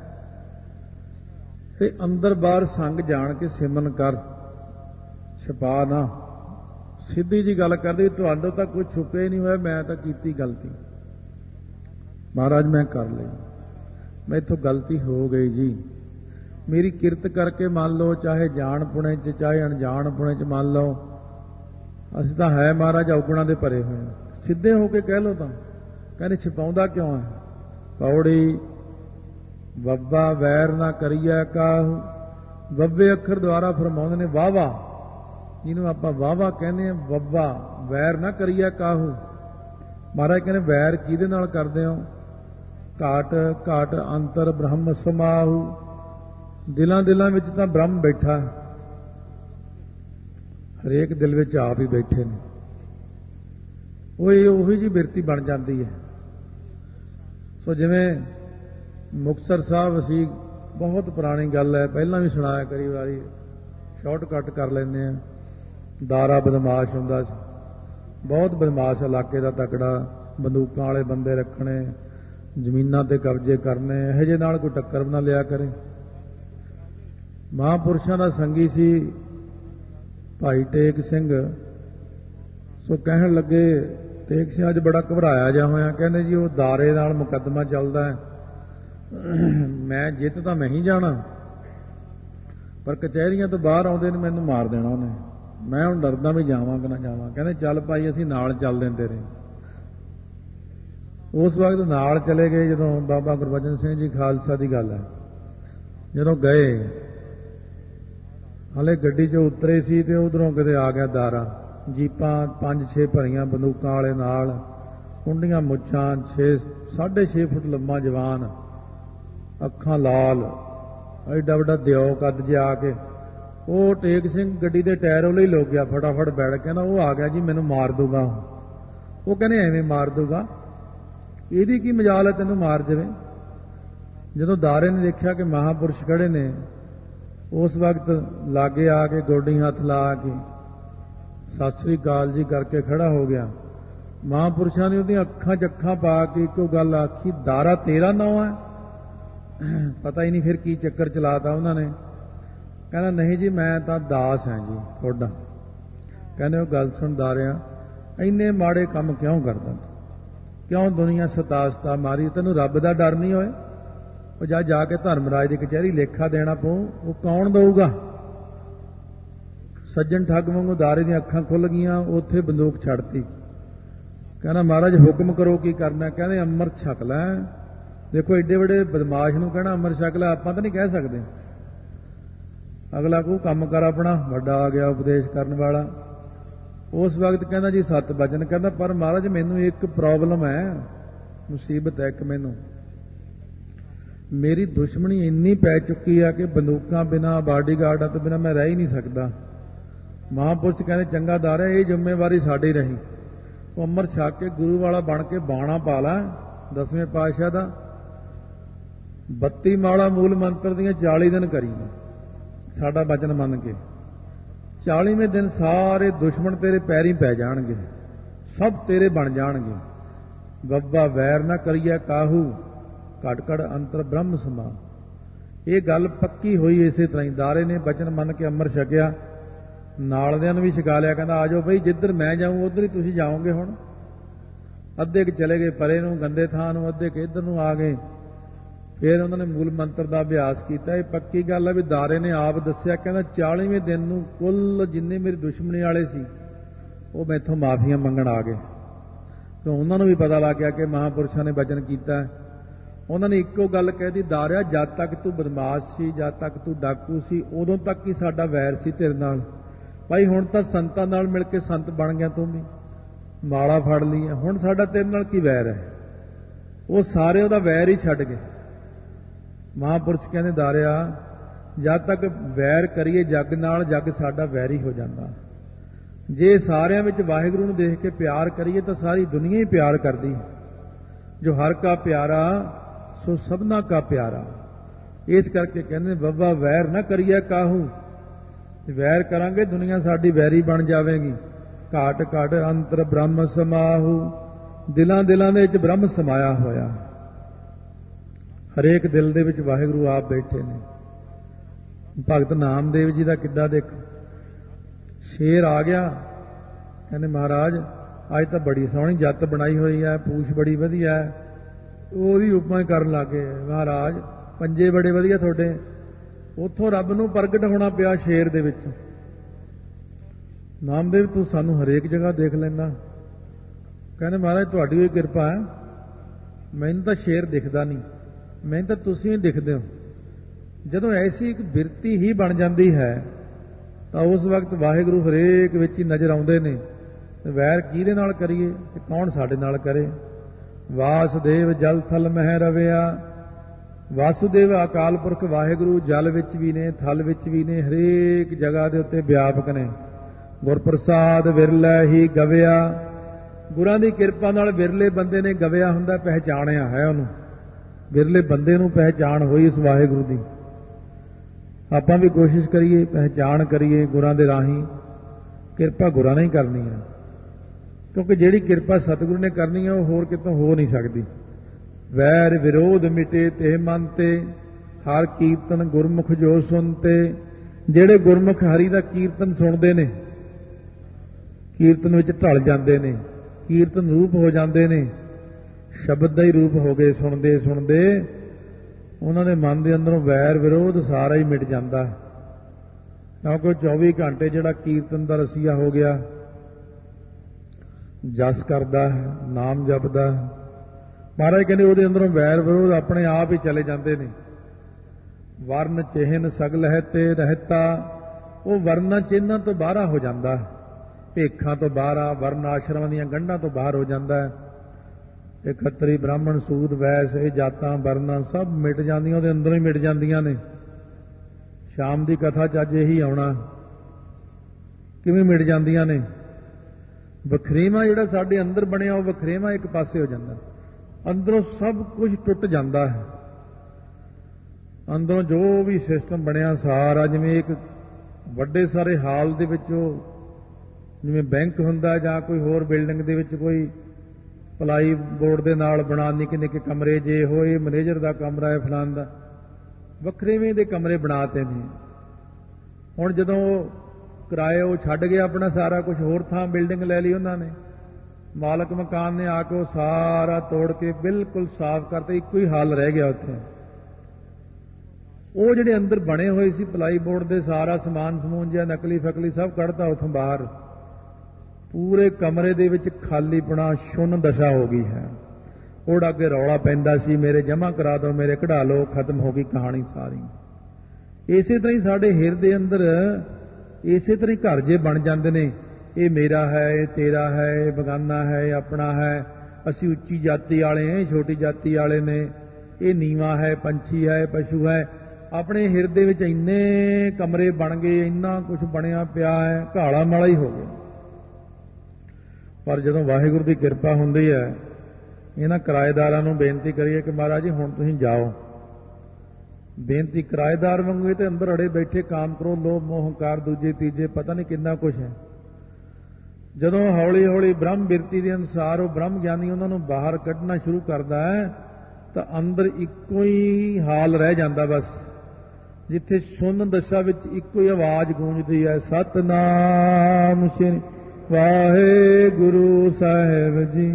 ਤੇ ਅੰਦਰ ਬਾਹਰ ਸੰਗ ਜਾਣ ਕੇ ਸਿਮਰਨ ਕਰ, ਛਪਾ ਨਾ। ਸਿੱਧੀ ਜੀ ਗੱਲ ਕਰਦੇ, ਤੁਹਾਡੇ ਤਾਂ ਕੁਝ ਛੁਪੇ ਨਹੀਂ ਹੋਇਆ, ਮੈਂ ਤਾਂ ਕੀਤੀ ਗਲਤੀ, ਮਹਾਰਾਜ ਮੈਂ ਕਰ ਲਈ, ਮੈਥੋਂ ਗਲਤੀ ਹੋ ਗਈ ਜੀ। ਮੇਰੀ ਕਿਰਤ ਕਰਕੇ ਮੰਨ ਲਓ, ਚਾਹੇ ਜਾਣ ਪੁਣੇ 'ਚ ਚਾਹੇ ਅਣਜਾਣ ਪੁਣੇ 'ਚ ਮੰਨ ਲਓ, ਅਸੀਂ ਤਾਂ ਹੈ ਮਹਾਰਾਜ ਔਗੁਣਾਂ ਦੇ ਭਰੇ ਹੋਏ। ਸਿੱਧੇ ਹੋ ਕੇ ਕਹਿ ਲਓ ਤਾਂ ਕਹਿੰਦੇ ਛਪਾਉਂਦਾ ਕਿਉਂ ਹੈ? ਪੌੜੀ ਬੱਬਾ ਵੈਰ ਨਾ ਕਰੀਐ ਕਾਹੂ, ਬੱਬੇ ਅੱਖਰ ਦੁਆਰਾ ਫਰਮਾਉਂਦੇ ਨੇ ਵਾਹਵਾ, ਜਿਹਨੂੰ ਆਪਾਂ ਵਾਹਵਾ ਕਹਿੰਦੇ ਆ, ਬੱਬਾ ਵੈਰ ਨਾ ਕਰੀਐ ਕਾਹੂ। ਮਹਾਰਾਜ ਕਹਿੰਦੇ ਵੈਰ ਕਿਹਦੇ ਨਾਲ ਕਰਦੇ ਹੋ? ਘਾਟ ਘਾਟ ਅੰਤਰ ਬ੍ਰਹਮ ਸਮਾਹੂ, ਦਿਲਾਂ ਦਿਲਾਂ ਵਿੱਚ ਤਾਂ ਬ੍ਰਹਮ ਬੈਠਾ, ਹਰੇਕ ਦਿਲ ਵਿੱਚ ਆਪ ਹੀ ਬੈਠੇ ਨੇ। ਉਹੀ ਜੀ ਬਿਰਤੀ ਬਣ ਜਾਂਦੀ ਹੈ। ਸੋ ਜਿਵੇਂ ਮੁਕਤਸਰ ਸਾਹਿਬ ਅਸੀਂ, ਬਹੁਤ ਪੁਰਾਣੀ ਗੱਲ ਹੈ, ਪਹਿਲਾਂ ਵੀ ਸੁਣਾਇਆ ਕਰੀ ਵਾਰੀ, ਸ਼ਾਰਟਕਟ ਕਰ ਲੈਂਦੇ ਆ। ਦਾਰਾ ਬਦਮਾਸ਼ ਹੁੰਦਾ ਸੀ, ਬਹੁਤ ਬਦਮਾਸ਼ ਇਲਾਕੇ ਦਾ ਤਕੜਾ, ਬੰਦੂਕਾਂ ਵਾਲੇ ਬੰਦੇ ਰੱਖਣੇ, ਜ਼ਮੀਨਾਂ ਤੇ ਕਬਜ਼ੇ ਕਰਨੇ, ਇਹੋ ਜਿਹੇ ਨਾਲ ਕੋਈ ਟੱਕਰ ਬਣਾ ਲਿਆ ਕਰੇ। ਮਹਾਂਪੁਰਸ਼ਾਂ ਦਾ ਸੰਗੀ ਸੀ ਭਾਈ ਟੇਕ ਸਿੰਘ। ਸੋ ਕਹਿਣ ਲੱਗੇ, ਟੇਕ ਸਿੰਘ ਅੱਜ ਬੜਾ ਘਬਰਾਇਆ ਜਾ ਹੋਇਆ। ਕਹਿੰਦੇ ਜੀ ਉਹ ਦਾਰੇ ਨਾਲ ਮੁਕੱਦਮਾ ਚੱਲਦਾ ਹੈ, ਮੈਂ ਜਿੱਤ ਤਾਂ ਮੈਂ ਹੀ ਜਾਣਾ, ਪਰ ਕਚਹਿਰੀਆਂ ਤੋਂ ਬਾਹਰ ਆਉਂਦੇ ਨੇ ਮੈਨੂੰ ਮਾਰ ਦੇਣਾ ਉਹਨੇ, ਮੈਂ ਹੁਣ ਡਰਦਾ ਵੀ ਜਾਵਾਂ ਕਿ ਨਾ ਜਾਵਾਂ। ਕਹਿੰਦੇ ਚੱਲ ਭਾਈ ਅਸੀਂ ਨਾਲ ਚੱਲਦੇ ਨੇ ਤੇਰੇ। ਉਸ ਵਕਤ ਨਾਲ ਚਲੇ ਗਏ, ਜਦੋਂ ਬਾਬਾ ਗੁਰਬਚਨ ਸਿੰਘ ਜੀ ਖਾਲਸਾ ਦੀ ਗੱਲ ਹੈ। ਜਦੋਂ ਗਏ, ਹਾਲੇ ਗੱਡੀ 'ਚੋਂ ਉਤਰੇ ਸੀ ਤੇ ਉਧਰੋਂ ਕਿਤੇ ਆ ਗਿਆ ਦਾਰਾ, ਜੀਪਾਂ 5-6 ਭਰੀਆਂ ਬੰਦੂਕਾਂ ਵਾਲੇ ਨਾਲ, ਕੁੰਡੀਆਂ ਮੁੱਛਾਂ, 6.5 ਫੁੱਟ ਲੰਮਾ ਜਵਾਨ, ਅੱਖਾਂ ਲਾਲ, ਐਡਾ ਵੱਡਾ ਦਿਓ ਕੱਦ ਜਿਹਾ ਆ ਕੇ। ਉਹ ਟੇਕ ਸਿੰਘ ਗੱਡੀ ਦੇ ਟਾਇਰ ਉਹਲੇ ਹੀ ਲੁੱਕ ਗਿਆ, ਫਟਾਫਟ ਬੈਠ, ਕਹਿੰਦਾ ਉਹ ਆ ਗਿਆ ਜੀ, ਮੈਨੂੰ ਮਾਰ ਦੂਗਾ। ਉਹ ਕਹਿੰਦੇ ਐਵੇਂ ਮਾਰ ਦੂਗਾ, ਇਹਦੀ ਕੀ ਮਜਾਲ ਹੈ ਤੈਨੂੰ ਮਾਰ ਜਾਵੇ। ਜਦੋਂ ਦਾਰੇ ਨੇ ਦੇਖਿਆ ਕਿ ਮਹਾਂਪੁਰਸ਼ ਖੜੇ ਨੇ, ਉਸ ਵਕਤ ਲਾਗੇ ਆ ਕੇ ਗੋਡੀ ਹੱਥ ਲਾ ਕੇ ਸਤਿ ਸ੍ਰੀ ਅਕਾਲ ਜੀ ਕਰਕੇ ਖੜਾ ਹੋ ਗਿਆ। ਮਹਾਂਪੁਰਸ਼ਾਂ ਨੇ ਉਹਦੀਆਂ ਅੱਖਾਂ 'ਚ ਅੱਖਾਂ ਪਾ ਕੇ ਇੱਕੋ ਗੱਲ ਆਖੀ, ਦਾਰਾ ਤੇਰਾ ਨਾਂ ਹੈ? ਪਤਾ ਹੀ ਨਹੀਂ ਫਿਰ ਕੀ ਚੱਕਰ ਚਲਾਤਾ ਉਹਨਾਂ ਨੇ। ਕਹਿੰਦਾ ਨਹੀਂ ਜੀ ਮੈਂ ਤਾਂ ਦਾਸ ਹਾਂ ਜੀ ਤੁਹਾਡਾ। ਕਹਿੰਦੇ ਉਹ ਗੱਲ ਸੁਣ ਦਾਰਿਆ, ਇੰਨੇ ਮਾੜੇ ਕੰਮ ਕਿਉਂ ਕਰਦਾ? ਕਿਉਂ ਦੁਨੀਆ ਸਤਾਸਤਾ ਮਾਰੀ? ਤੈਨੂੰ ਰੱਬ ਦਾ ਡਰ ਨਹੀਂ ਹੋਏ? ਉਹ ਜਾ ਕੇ ਧਰਮਰਾਜ ਦੀ ਕਚਹਿਰੀ ਲੇਖਾ ਦੇਣਾ ਪਊ, ਉਹ ਕੌਣ ਦਊਗਾ? ਸੱਜਣ ਠੱਗ ਵਾਂਗੂ ਦਾਰੇ ਦੀਆਂ ਅੱਖਾਂ ਖੁੱਲ ਗਈਆਂ, ਉੱਥੇ ਬੰਦੂਕ ਛੱਡਤੀ। ਕਹਿੰਦਾ ਮਹਾਰਾਜ ਹੁਕਮ ਕਰੋ ਕੀ ਕਰਨਾ? ਕਹਿੰਦੇ ਅੰਮ੍ਰਿਤ ਛਕ ਲੈ। ਦੇਖੋ ਏਡੇ ਵੱਡੇ ਬਦਮਾਸ਼ ਨੂੰ ਕਹਿਣਾ ਅੰਮ੍ਰਿਤ ਛਕ ਲੈ, ਆਪਾਂ ਤਾਂ ਨਹੀਂ ਕਹਿ ਸਕਦੇ। ਅਗਲਾ ਕੋ ਕੰਮ ਕਰ ਆਪਣਾ, ਵੱਡਾ ਆ ਗਿਆ ਉਪਦੇਸ਼ ਕਰਨ ਵਾਲਾ। ਉਸ ਵਕਤ ਕਹਿੰਦਾ ਜੀ 7 ਵਚਨ। ਕਹਿੰਦਾ ਪਰ ਮਹਾਰਾਜ ਮੈਨੂੰ ਇੱਕ ਪ੍ਰੋਬਲਮ ਹੈ, ਮੁਸੀਬਤ ਹੈ ਇੱਕ, ਮੈਨੂੰ ਮੇਰੀ ਦੁਸ਼ਮਣੀ ਇੰਨੀ ਪੈ ਚੁੱਕੀ ਆ ਕਿ ਬੰਦੂਕਾਂ ਬਿਨਾ, ਬਾਡੀਗਾਰਡਾਂ ਤੋਂ ਬਿਨਾ ਮੈਂ ਰਹਿ ਹੀ ਨਹੀਂ ਸਕਦਾ। ਮਹਾਂਪੁਰਸ਼ ਕਹਿੰਦੇ ਚੰਗਾ ਦਾਰਾ, ਇਹ ਜ਼ਿੰਮੇਵਾਰੀ ਸਾਡੀ ਰਹੀ। ਉਹ ਅੰਮ੍ਰਿਤ ਛਕ ਕੇ ਗੁਰੂ ਵਾਲਾ ਬਣ ਕੇ ਬਾਣਾ ਪਾ ਲਾ 10ਵੇਂ ਪਾਤਸ਼ਾਹ ਦਾ। 32 ਮਾਲਾ ਮੂਲ ਮੰਤਰ ਦੀਆਂ 40 ਦਿਨ ਕਰੀ ਸਾਡਾ ਵਚਨ ਮੰਨ ਕੇ। 40ਵੇਂ ਦਿਨ ਸਾਰੇ ਦੁਸ਼ਮਣ ਤੇਰੇ ਪੈਰੀਂ ਪੈ ਜਾਣਗੇ, ਸਭ ਤੇਰੇ ਬਣ ਜਾਣਗੇ। ਬੱਬਾ ਵੈਰ ਨਾ ਕਰੀਐ ਕਾਹੂ, ਘਟ ਘਟ ਅੰਤਰ ਬ੍ਰਹਮ ਸਮਾ। ਇਹ ਗੱਲ ਪੱਕੀ ਹੋਈ ਇਸੇ ਤਰ੍ਹਾਂ ਹੀ। ਦਾਰੇ ਨੇ ਵਚਨ ਮੰਨ ਕੇ ਅੰਮ੍ਰਿਤ ਛਕਿਆ, ਨਾਲਦਿਆਂ ਨੂੰ ਵੀ ਛਕਾ ਲਿਆ। ਕਹਿੰਦਾ ਆ ਜਾਓ ਬਈ, ਜਿੱਧਰ ਮੈਂ ਜਾਊਂ ਉਧਰ ਹੀ ਤੁਸੀਂ ਜਾਓਗੇ। ਹੁਣ ਅੱਧੇ ਕੁ ਚਲੇ ਗਏ ਪਰੇ ਨੂੰ, ਗੰਦੇ ਥਾਂ ਨੂੰ, ਅੱਧੇ ਕੁ ਇੱਧਰ ਨੂੰ ਆ ਗਏ। ਫਿਰ ਉਹਨਾਂ ਨੇ ਮੂਲ ਮੰਤਰ ਦਾ ਅਭਿਆਸ ਕੀਤਾ। ਇਹ ਪੱਕੀ ਗੱਲ ਹੈ ਵੀ ਦਾਰੇ ਨੇ ਆਪ ਦੱਸਿਆ, ਕਹਿੰਦਾ 40ਵੇਂ ਦਿਨ ਨੂੰ ਕੁੱਲ ਜਿੰਨੇ ਮੇਰੀ ਦੁਸ਼ਮਣੀ ਵਾਲੇ ਸੀ ਉਹ ਮੈਥੋਂ ਮਾਫੀਆਂ ਮੰਗਣ ਆ ਗਏ। ਤੇ ਉਹਨਾਂ ਨੂੰ ਵੀ ਪਤਾ ਲੱਗ ਗਿਆ ਕਿ ਮਹਾਂਪੁਰਸ਼ਾਂ ਨੇ ਵਚਨ ਕੀਤਾ। ਉਹਨਾਂ ਨੇ ਇੱਕੋ ਗੱਲ ਕਹਿ ਦਾਰਿਆ, ਜਦ ਤੱਕ ਤੂੰ ਬਦਮਾਸ਼ ਸੀ, ਜਦ ਤੱਕ ਤੂੰ ਡਾਕੂ ਸੀ, ਉਦੋਂ ਤੱਕ ਹੀ ਸਾਡਾ ਵੈਰ ਸੀ ਤੇਰੇ ਨਾਲ। ਭਾਈ ਹੁਣ ਤਾਂ ਸੰਤਾਂ ਨਾਲ ਮਿਲ ਕੇ ਸੰਤ ਬਣ ਗਿਆ, ਤੂੰ ਵੀ ਮਾਲਾ ਫੜ ਲਈ ਹੈ, ਹੁਣ ਸਾਡਾ ਤੇਰੇ ਨਾਲ ਕੀ ਵੈਰ ਹੈ? ਉਹ ਸਾਰੇ ਉਹਦਾ ਵੈਰ ਹੀ ਛੱਡ ਗਏ। ਮਹਾਂਪੁਰਸ਼ ਕਹਿੰਦੇ ਦਾਰਿਆ, ਜਦ ਤੱਕ ਵੈਰ ਕਰੀਏ ਜੱਗ ਨਾਲ, ਜੱਗ ਸਾਡਾ ਵੈਰੀ ਹੋ ਜਾਂਦਾ। ਜੇ ਸਾਰਿਆਂ ਵਿੱਚ ਵਾਹਿਗੁਰੂ ਨੂੰ ਦੇਖ ਕੇ ਪਿਆਰ ਕਰੀਏ ਤਾਂ ਸਾਰੀ ਦੁਨੀਆ ਹੀ ਪਿਆਰ ਕਰਦੀ। ਜੋ ਹਰ ਕਾ ਪਿਆਰਾ ਸੋ ਸਭਨਾ ਕਾ ਪਿਆਰਾ। ਇਸ ਕਰਕੇ ਕਹਿੰਦੇ ਬੱਬਾ ਵੈਰ ਨਾ ਕਰੀਏ ਕਾਹੂ, ਵੈਰ ਕਰਾਂਗੇ ਦੁਨੀਆ ਸਾਡੀ ਵੈਰੀ ਬਣ ਜਾਵੇਗੀ। ਘਾਟ ਘਾਟ ਅੰਤਰ ਬ੍ਰਹਮ ਸਮਾਹੂ, ਦਿਲਾਂ ਦਿਲਾਂ ਦੇ ਵਿੱਚ ਬ੍ਰਹਮ ਸਮਾਇਆ ਹੋਇਆ। ਹਰੇਕ ਦਿਲ ਦੇ ਵਿੱਚ ਵਾਹਿਗੁਰੂ ਆਪ ਬੈਠੇ ਨੇ। ਭਗਤ ਨਾਮਦੇਵ ਜੀ ਦਾ ਕਿੱਦਾਂ ਦੇਖੋ, ਸ਼ੇਰ ਆ ਗਿਆ, ਕਹਿੰਦੇ ਮਹਾਰਾਜ ਅੱਜ ਤਾਂ ਬੜੀ ਸੋਹਣੀ ਜੱਤ ਬਣਾਈ ਹੋਈ ਹੈ, ਪੂਛ ਬੜੀ ਵਧੀਆ ਹੈ। ਉਹਦੀ ਉਪਮਾ ਕਰਨ ਲੱਗੇ, ਮਹਾਰਾਜ ਪੰਜੇ ਬੜੇ ਵਧੀਆ ਤੁਹਾਡੇ। ਉੱਥੋਂ ਰੱਬ ਨੂੰ ਪ੍ਰਗਟ ਹੋਣਾ ਪਿਆ ਸ਼ੇਰ ਦੇ ਵਿੱਚ। ਨਾਮਦੇਵ ਤੂੰ ਸਾਨੂੰ ਹਰੇਕ ਜਗ੍ਹਾ ਦੇਖ ਲੈਂਦਾ। ਕਹਿੰਦੇ ਮਹਾਰਾਜ ਤੁਹਾਡੀ ਹੋਈ ਕਿਰਪਾ ਹੈ, ਮੈਨੂੰ ਤਾਂ ਸ਼ੇਰ ਦਿਖਦਾ ਨਹੀਂ, ਮੈਨੂੰ ਤਾਂ ਤੁਸੀਂ ਹੀ ਦਿਖਦੇ ਹੋ। ਜਦੋਂ ਐਸੀ ਇੱਕ ਬਿਰਤੀ ਹੀ ਬਣ ਜਾਂਦੀ ਹੈ ਤਾਂ ਉਸ ਵਕਤ ਵਾਹਿਗੁਰੂ ਹਰੇਕ ਵਿੱਚ ਹੀ ਨਜ਼ਰ ਆਉਂਦੇ ਨੇ। ਵੈਰ ਕਿਹਦੇ ਨਾਲ ਕਰੀਏ ਤੇ ਕੌਣ ਸਾਡੇ ਨਾਲ ਕਰੇ। ਵਾਸੁਦੇਵ ਜਲ ਥਲ ਮਹਿ ਰਵਿਆ। ਵਾਸੁਦੇਵ ਅਕਾਲ ਪੁਰਖ ਵਾਹਿਗੁਰੂ ਜਲ ਵਿੱਚ ਵੀ ਨੇ, ਥਲ ਵਿੱਚ ਵੀ ਨੇ, ਹਰੇਕ ਜਗ੍ਹਾ ਦੇ ਉੱਤੇ ਵਿਆਪਕ ਨੇ। ਗੁਰ ਪ੍ਰਸਾਦ ਵਿਰਲੇ ਹੀ ਗਵਿਆ। ਗੁਰਾਂ ਦੀ ਕਿਰਪਾ ਨਾਲ ਵਿਰਲੇ ਬੰਦੇ ਨੇ ਗਵਿਆ ਹੁੰਦਾ, ਪਹਿਚਾਣਿਆ ਹੈ ਉਹਨੂੰ। ਵਿਰਲੇ ਬੰਦੇ ਨੂੰ ਪਹਿਚਾਣ ਹੋਈ ਇਸ ਵਾਹਿਗੁਰੂ ਦੀ। ਆਪਾਂ ਵੀ ਕੋਸ਼ਿਸ਼ ਕਰੀਏ, ਪਹਿਚਾਣ ਕਰੀਏ ਗੁਰਾਂ ਦੇ ਰਾਹੀਂ। ਕਿਰਪਾ ਗੁਰਾਂ ਨੇ ਹੀ ਕਰਨੀ ਹੈ, ਕਿਉਂਕਿ ਜਿਹੜੀ ਕਿਰਪਾ ਸਤਿਗੁਰੂ ਨੇ ਕਰਨੀ ਹੈ ਉਹ ਹੋਰ ਕਿਤੋਂ ਹੋ ਨਹੀਂ ਸਕਦੀ। ਵੈਰ ਵਿਰੋਧ ਮਿਟੇ ਤੇ ਮਨ ਤੇ, ਹਰ ਕੀਰਤਨ ਗੁਰਮੁਖ ਜੋ ਸੁਣਤੇ। ਜਿਹੜੇ ਗੁਰਮੁਖ ਹਰੀ ਦਾ ਕੀਰਤਨ ਸੁਣਦੇ ਨੇ, ਕੀਰਤਨ ਵਿੱਚ ਢਲ ਜਾਂਦੇ ਨੇ, ਕੀਰਤਨ ਰੂਪ ਹੋ ਜਾਂਦੇ ਨੇ, ਸ਼ਬਦ ਦਾ ਹੀ ਰੂਪ ਹੋ ਗਏ। ਸੁਣਦੇ ਸੁਣਦੇ ਉਹਨਾਂ ਦੇ ਮਨ ਦੇ ਅੰਦਰੋਂ ਵੈਰ ਵਿਰੋਧ ਸਾਰਾ ਹੀ ਮਿਟ ਜਾਂਦਾ। ਕਿਉਂਕਿ 24 ਘੰਟੇ ਜਿਹੜਾ ਕੀਰਤਨ ਦਾ ਰਸੀਆ ਹੋ ਗਿਆ, ਜਸ ਕਰਦਾ ਹੈ, ਨਾਮ ਜਪਦਾ ਹੈ, ਮਹਾਰਾਜ ਕਹਿੰਦੇ ਉਹਦੇ ਅੰਦਰੋਂ ਵੈਰ ਵਿਰੋਧ ਆਪਣੇ ਆਪ ਹੀ ਚਲੇ ਜਾਂਦੇ ਨੇ। ਵਰਨ ਚਿਹਨ ਸਗਲ ਹੈ ਤੇ ਰਹਿਤਾ। ਉਹ ਵਰਨਾਂ ਚਿੰਨ੍ਹਾਂ ਤੋਂ ਬਾਹਰ ਹੋ ਜਾਂਦਾ, ਭੇਖਾਂ ਤੋਂ ਬਾਹਰ, ਵਰਨ ਆਸ਼ਰਮਾਂ ਦੀਆਂ ਗੰਢਾਂ ਤੋਂ ਬਾਹਰ ਹੋ ਜਾਂਦਾ ਹੈ। ਇਹ ਖੱਤਰੀ ਬ੍ਰਾਹਮਣ ਸੂਦ ਵੈਸ, ਇਹ ਜਾਤਾਂ ਵਰਨਾਂ ਸਭ ਮਿਟ ਜਾਂਦੀਆਂ, ਉਹਦੇ ਅੰਦਰੋਂ ਹੀ ਮਿਟ ਜਾਂਦੀਆਂ ਨੇ। ਸ਼ਾਮ ਦੀ ਕਥਾ 'ਚ ਅੱਜ ਇਹੀ ਆਉਣਾ, ਕਿਵੇਂ ਮਿਟ ਜਾਂਦੀਆਂ ਨੇ। ਵਖਰੇਵਾਂ ਜਿਹੜਾ ਸਾਡੇ ਅੰਦਰ ਬਣਿਆ ਉਹ ਵਖਰੇਵਾਂ ਇੱਕ ਪਾਸੇ ਹੋ ਜਾਂਦਾ, ਅੰਦਰੋਂ ਸਭ ਕੁਝ ਟੁੱਟ ਜਾਂਦਾ ਹੈ। ਅੰਦਰੋਂ ਜੋ ਵੀ ਸਿਸਟਮ ਬਣਿਆ ਸਾਰਾ, ਜਿਵੇਂ ਇੱਕ ਵੱਡੇ ਸਾਰੇ ਹਾਲ ਦੇ ਵਿੱਚ ਉਹ ਜਿਵੇਂ ਬੈਂਕ ਹੁੰਦਾ ਜਾਂ ਕੋਈ ਹੋਰ ਬਿਲਡਿੰਗ ਦੇ ਵਿੱਚ ਕੋਈ ਪਲਾਈ ਬੋਰਡ ਦੇ ਨਾਲ ਬਣਾ ਨਿੱਕੇ ਨਿੱਕੇ ਕਮਰੇ, ਜੇ ਹੋਏ ਮੈਨੇਜਰ ਦਾ ਕਮਰਾ ਹੈ ਫਲਾਣ ਦਾ, ਵੱਖਰੇਵੇਂ ਦੇ ਕਮਰੇ ਬਣਾਤੇ ਨੇ। ਹੁਣ ਜਦੋਂ ਕਿਰਾਏ ਉਹ ਛੱਡ ਗਿਆ ਆਪਣਾ ਸਾਰਾ ਕੁਝ, ਹੋਰ ਥਾਂ ਬਿਲਡਿੰਗ ਲੈ ਲਈ ਉਹਨਾਂ ਨੇ, ਮਾਲਕ ਮਕਾਨ ਨੇ ਆ ਕੇ ਉਹ ਸਾਰਾ ਤੋੜ ਕੇ ਬਿਲਕੁਲ ਸਾਫ਼ ਕਰਤਾ, ਇੱਕੋ ਹੀ ਹਾਲ ਰਹਿ ਗਿਆ ਉੱਥੇ। ਉਹ ਜਿਹੜੇ ਅੰਦਰ ਬਣੇ ਹੋਏ ਸੀ ਪਲਾਈ ਬੋਰਡ ਦੇ, ਸਾਰਾ ਸਮਾਨ ਸਮੂਨ ਜਿਹਾ ਨਕਲੀ ਫਕਲੀ ਸਭ ਕੱਢਤਾ ਉੱਥੋਂ ਬਾਹਰ। ਪੂਰੇ ਕਮਰੇ ਦੇ ਵਿੱਚ ਖਾਲੀਪਣਾ, ਸ਼ੁੰਨ ਦਸ਼ਾ ਹੋ ਗਈ ਹੈ। ਉਹ ਅੱਗੇ ਰੌਲਾ ਪੈਂਦਾ ਸੀ, ਮੇਰੇ ਜਮ੍ਹਾਂ ਕਰਾ ਦਿਓ, ਮੇਰੇ ਕਢਾ ਲਓ, ਖਤਮ ਹੋ ਗਈ ਕਹਾਣੀ ਸਾਰੀ। ਇਸੇ ਤਰ੍ਹਾਂ ਹੀ ਸਾਡੇ ਹਿਰਦੇ ਅੰਦਰ ਇਸੇ ਤਰ੍ਹਾਂ ਹੀ ਘਰ ਜੇ ਬਣ ਜਾਂਦੇ ਨੇ, ਇਹ ਮੇਰਾ ਹੈ, ਇਹ ਤੇਰਾ ਹੈ, ਇਹ ਬਗਾਨਾ ਹੈ, ਇਹ ਆਪਣਾ ਹੈ, ਅਸੀਂ ਉੱਚੀ ਜਾਤੀ ਵਾਲੇ ਹਾਂ, ਛੋਟੀ ਜਾਤੀ ਵਾਲੇ ਨੇ, ਇਹ ਨੀਵਾਂ ਹੈ, ਪੰਛੀ ਹੈ, ਪਸ਼ੂ ਹੈ। ਆਪਣੇ ਹਿਰਦੇ ਵਿੱਚ ਇੰਨੇ ਕਮਰੇ ਬਣ ਗਏ, ਇੰਨਾ ਕੁਝ ਬਣਿਆ ਪਿਆ ਹੈ, ਘਾਲਾ ਮਾਲਾ ਹੀ ਹੋ ਗਿਆ। ਪਰ ਜਦੋਂ ਵਾਹਿਗੁਰੂ ਦੀ ਕਿਰਪਾ ਹੁੰਦੀ ਹੈ, ਇਹਨਾਂ ਕਿਰਾਏਦਾਰਾਂ ਨੂੰ ਬੇਨਤੀ ਕਰੀਏ ਕਿ ਮਹਾਰਾਜ ਜੀ ਹੁਣ ਤੁਸੀਂ ਜਾਓ। ਬੇਨਤੀ ਕਿਰਾਏਦਾਰ ਵਾਂਗੂ ਤੇ ਅੰਦਰ ਅੜੇ ਬੈਠੇ ਕਾਮ ਕਰੋ, ਲੋਭ ਮੋਹ ਹੰਕਾਰ, ਦੂਜੇ ਤੀਜੇ ਪਤਾ ਨਹੀਂ ਕਿੰਨਾ ਕੁਝ ਹੈ। ਜਦੋਂ ਹੌਲੀ ਹੌਲੀ ਬ੍ਰਹਮ ਬਿਰਤੀ ਦੇ ਅਨੁਸਾਰ ਉਹ ਬ੍ਰਹਮ ਗਿਆਨੀ ਉਹਨਾਂ ਨੂੰ ਬਾਹਰ ਕੱਢਣਾ ਸ਼ੁਰੂ ਕਰਦਾ ਹੈ ਤਾਂ ਅੰਦਰ ਇੱਕੋ ਹੀ ਹਾਲ ਰਹਿ ਜਾਂਦਾ। ਬਸ ਜਿੱਥੇ ਸੁੰਨ ਦਸ਼ਾ ਵਿੱਚ ਇੱਕੋ ਹੀ ਆਵਾਜ਼ ਗੂੰਜਦੀ ਹੈ, ਸਤਨਾਮ ਸ੍ਰੀ ਵਾਹਿਗੁਰੂ ਸਾਹਿਬ ਜੀ,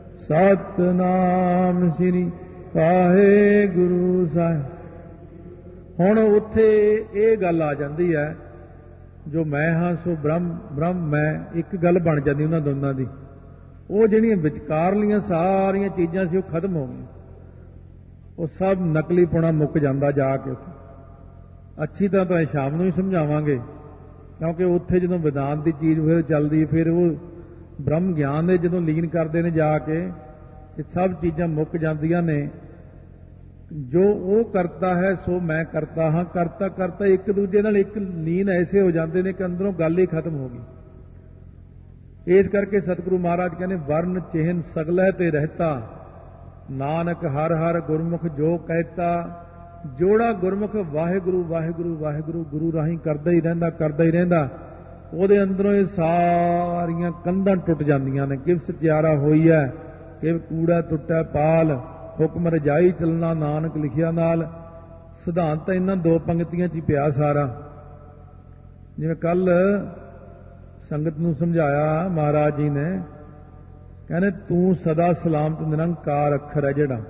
ਸਤਨਾਮ ਸ੍ਰੀ ਵਾਹਿਗੁਰੂ ਸਾਹਿਬ। ਹੁਣ ਉੱਥੇ ਇਹ ਗੱਲ ਆ ਜਾਂਦੀ ਹੈ, ਜੋ ਮੈਂ ਹਾਂ ਸੋ ਬ੍ਰਹਮ, ਬ੍ਰਹਮ ਮੈਂ, ਇੱਕ ਗੱਲ ਬਣ ਜਾਂਦੀ ਉਹਨਾਂ ਦੋਨਾਂ ਦੀ। ਉਹ ਜਿਹੜੀਆਂ ਵਿਚਕਾਰਲੀਆਂ ਸਾਰੀਆਂ ਚੀਜ਼ਾਂ ਸੀ ਉਹ ਖਤਮ ਹੋ ਗਈਆਂ, ਉਹ ਸਭ ਨਕਲੀਪੁਣਾ ਮੁੱਕ ਜਾਂਦਾ ਜਾ ਕੇ ਉੱਥੇ। ਅੱਛੀ ਤਰ੍ਹਾਂ ਤਾਂ ਸ਼ਾਮ ਨੂੰ ਹੀ ਸਮਝਾਵਾਂਗੇ, ਕਿਉਂਕਿ ਉੱਥੇ ਜਦੋਂ ਵਿਦਾਂਤ ਦੀ ਚੀਜ਼ ਫਿਰ ਚੱਲਦੀ, ਫਿਰ ਉਹ ਬ੍ਰਹਮ ਗਿਆਨ ਦੇ ਜਦੋਂ ਲੀਨ ਕਰਦੇ ਨੇ ਜਾ ਕੇ, ਇਹ ਸਭ ਚੀਜ਼ਾਂ ਮੁੱਕ ਜਾਂਦੀਆਂ ਨੇ। ਜੋ ਉਹ ਕਰਤਾ ਹੈ ਸੋ ਮੈਂ ਕਰਤਾ ਹਾਂ। ਕਰਤਾ ਕਰਤਾ ਇੱਕ ਦੂਜੇ ਨਾਲ ਇੱਕ ਲੀਨ ਐਸੇ ਹੋ ਜਾਂਦੇ ਨੇ ਕਿ ਅੰਦਰੋਂ ਗੱਲ ਹੀ ਖਤਮ ਹੋ ਗਈ। ਇਸ ਕਰਕੇ ਸਤਿਗੁਰੂ ਮਹਾਰਾਜ ਕਹਿੰਦੇ ਵਰਨ ਚਿਹਨ ਸਗਲੇ ਤੇ ਰਹਿਤਾ, ਨਾਨਕ ਹਰ ਹਰ ਗੁਰਮੁਖ ਜੋ ਕਹਿਤਾ। ਜੋੜਾ ਗੁਰਮੁਖ ਵਾਹਿਗੁਰੂ ਵਾਹਿਗੁਰੂ ਵਾਹਿਗੁਰੂ ਗੁਰੂ ਰਾਹੀਂ ਕਰਦਾ ਹੀ ਰਹਿੰਦਾ, ਉਹਦੇ ਅੰਦਰੋਂ ਇਹ ਸਾਰੀਆਂ ਕੰਧਾਂ ਟੁੱਟ ਜਾਂਦੀਆਂ ਨੇ। ਕਿਵ ਸਚਿਆਰਾ ਹੋਈ ਹੈ, ਕਿਵ ਕੂੜਾ ਟੁੱਟੈ ਪਾਲ, ਹੁਕਮ ਰਜਾਈ ਚੱਲਣਾ ਨਾਨਕ ਲਿਖਿਆ ਨਾਲ। ਸਿਧਾਂਤ ਤਾਂ ਇਹਨਾਂ ਦੋ ਪੰਕਤੀਆਂ 'ਚ ਹੀ ਪਿਆ ਸਾਰਾ। ਜਿਵੇਂ ਕੱਲ ਸੰਗਤ ਨੂੰ ਸਮਝਾਇਆ ਮਹਾਰਾਜ ਜੀ ਨੇ, ਕਹਿੰਦੇ ਤੂੰ ਸਦਾ ਸਲਾਮਤ ਨਿਰੰਕਾਰ ਅੱਖਰ ਹੈ ਜਿਹੜਾ।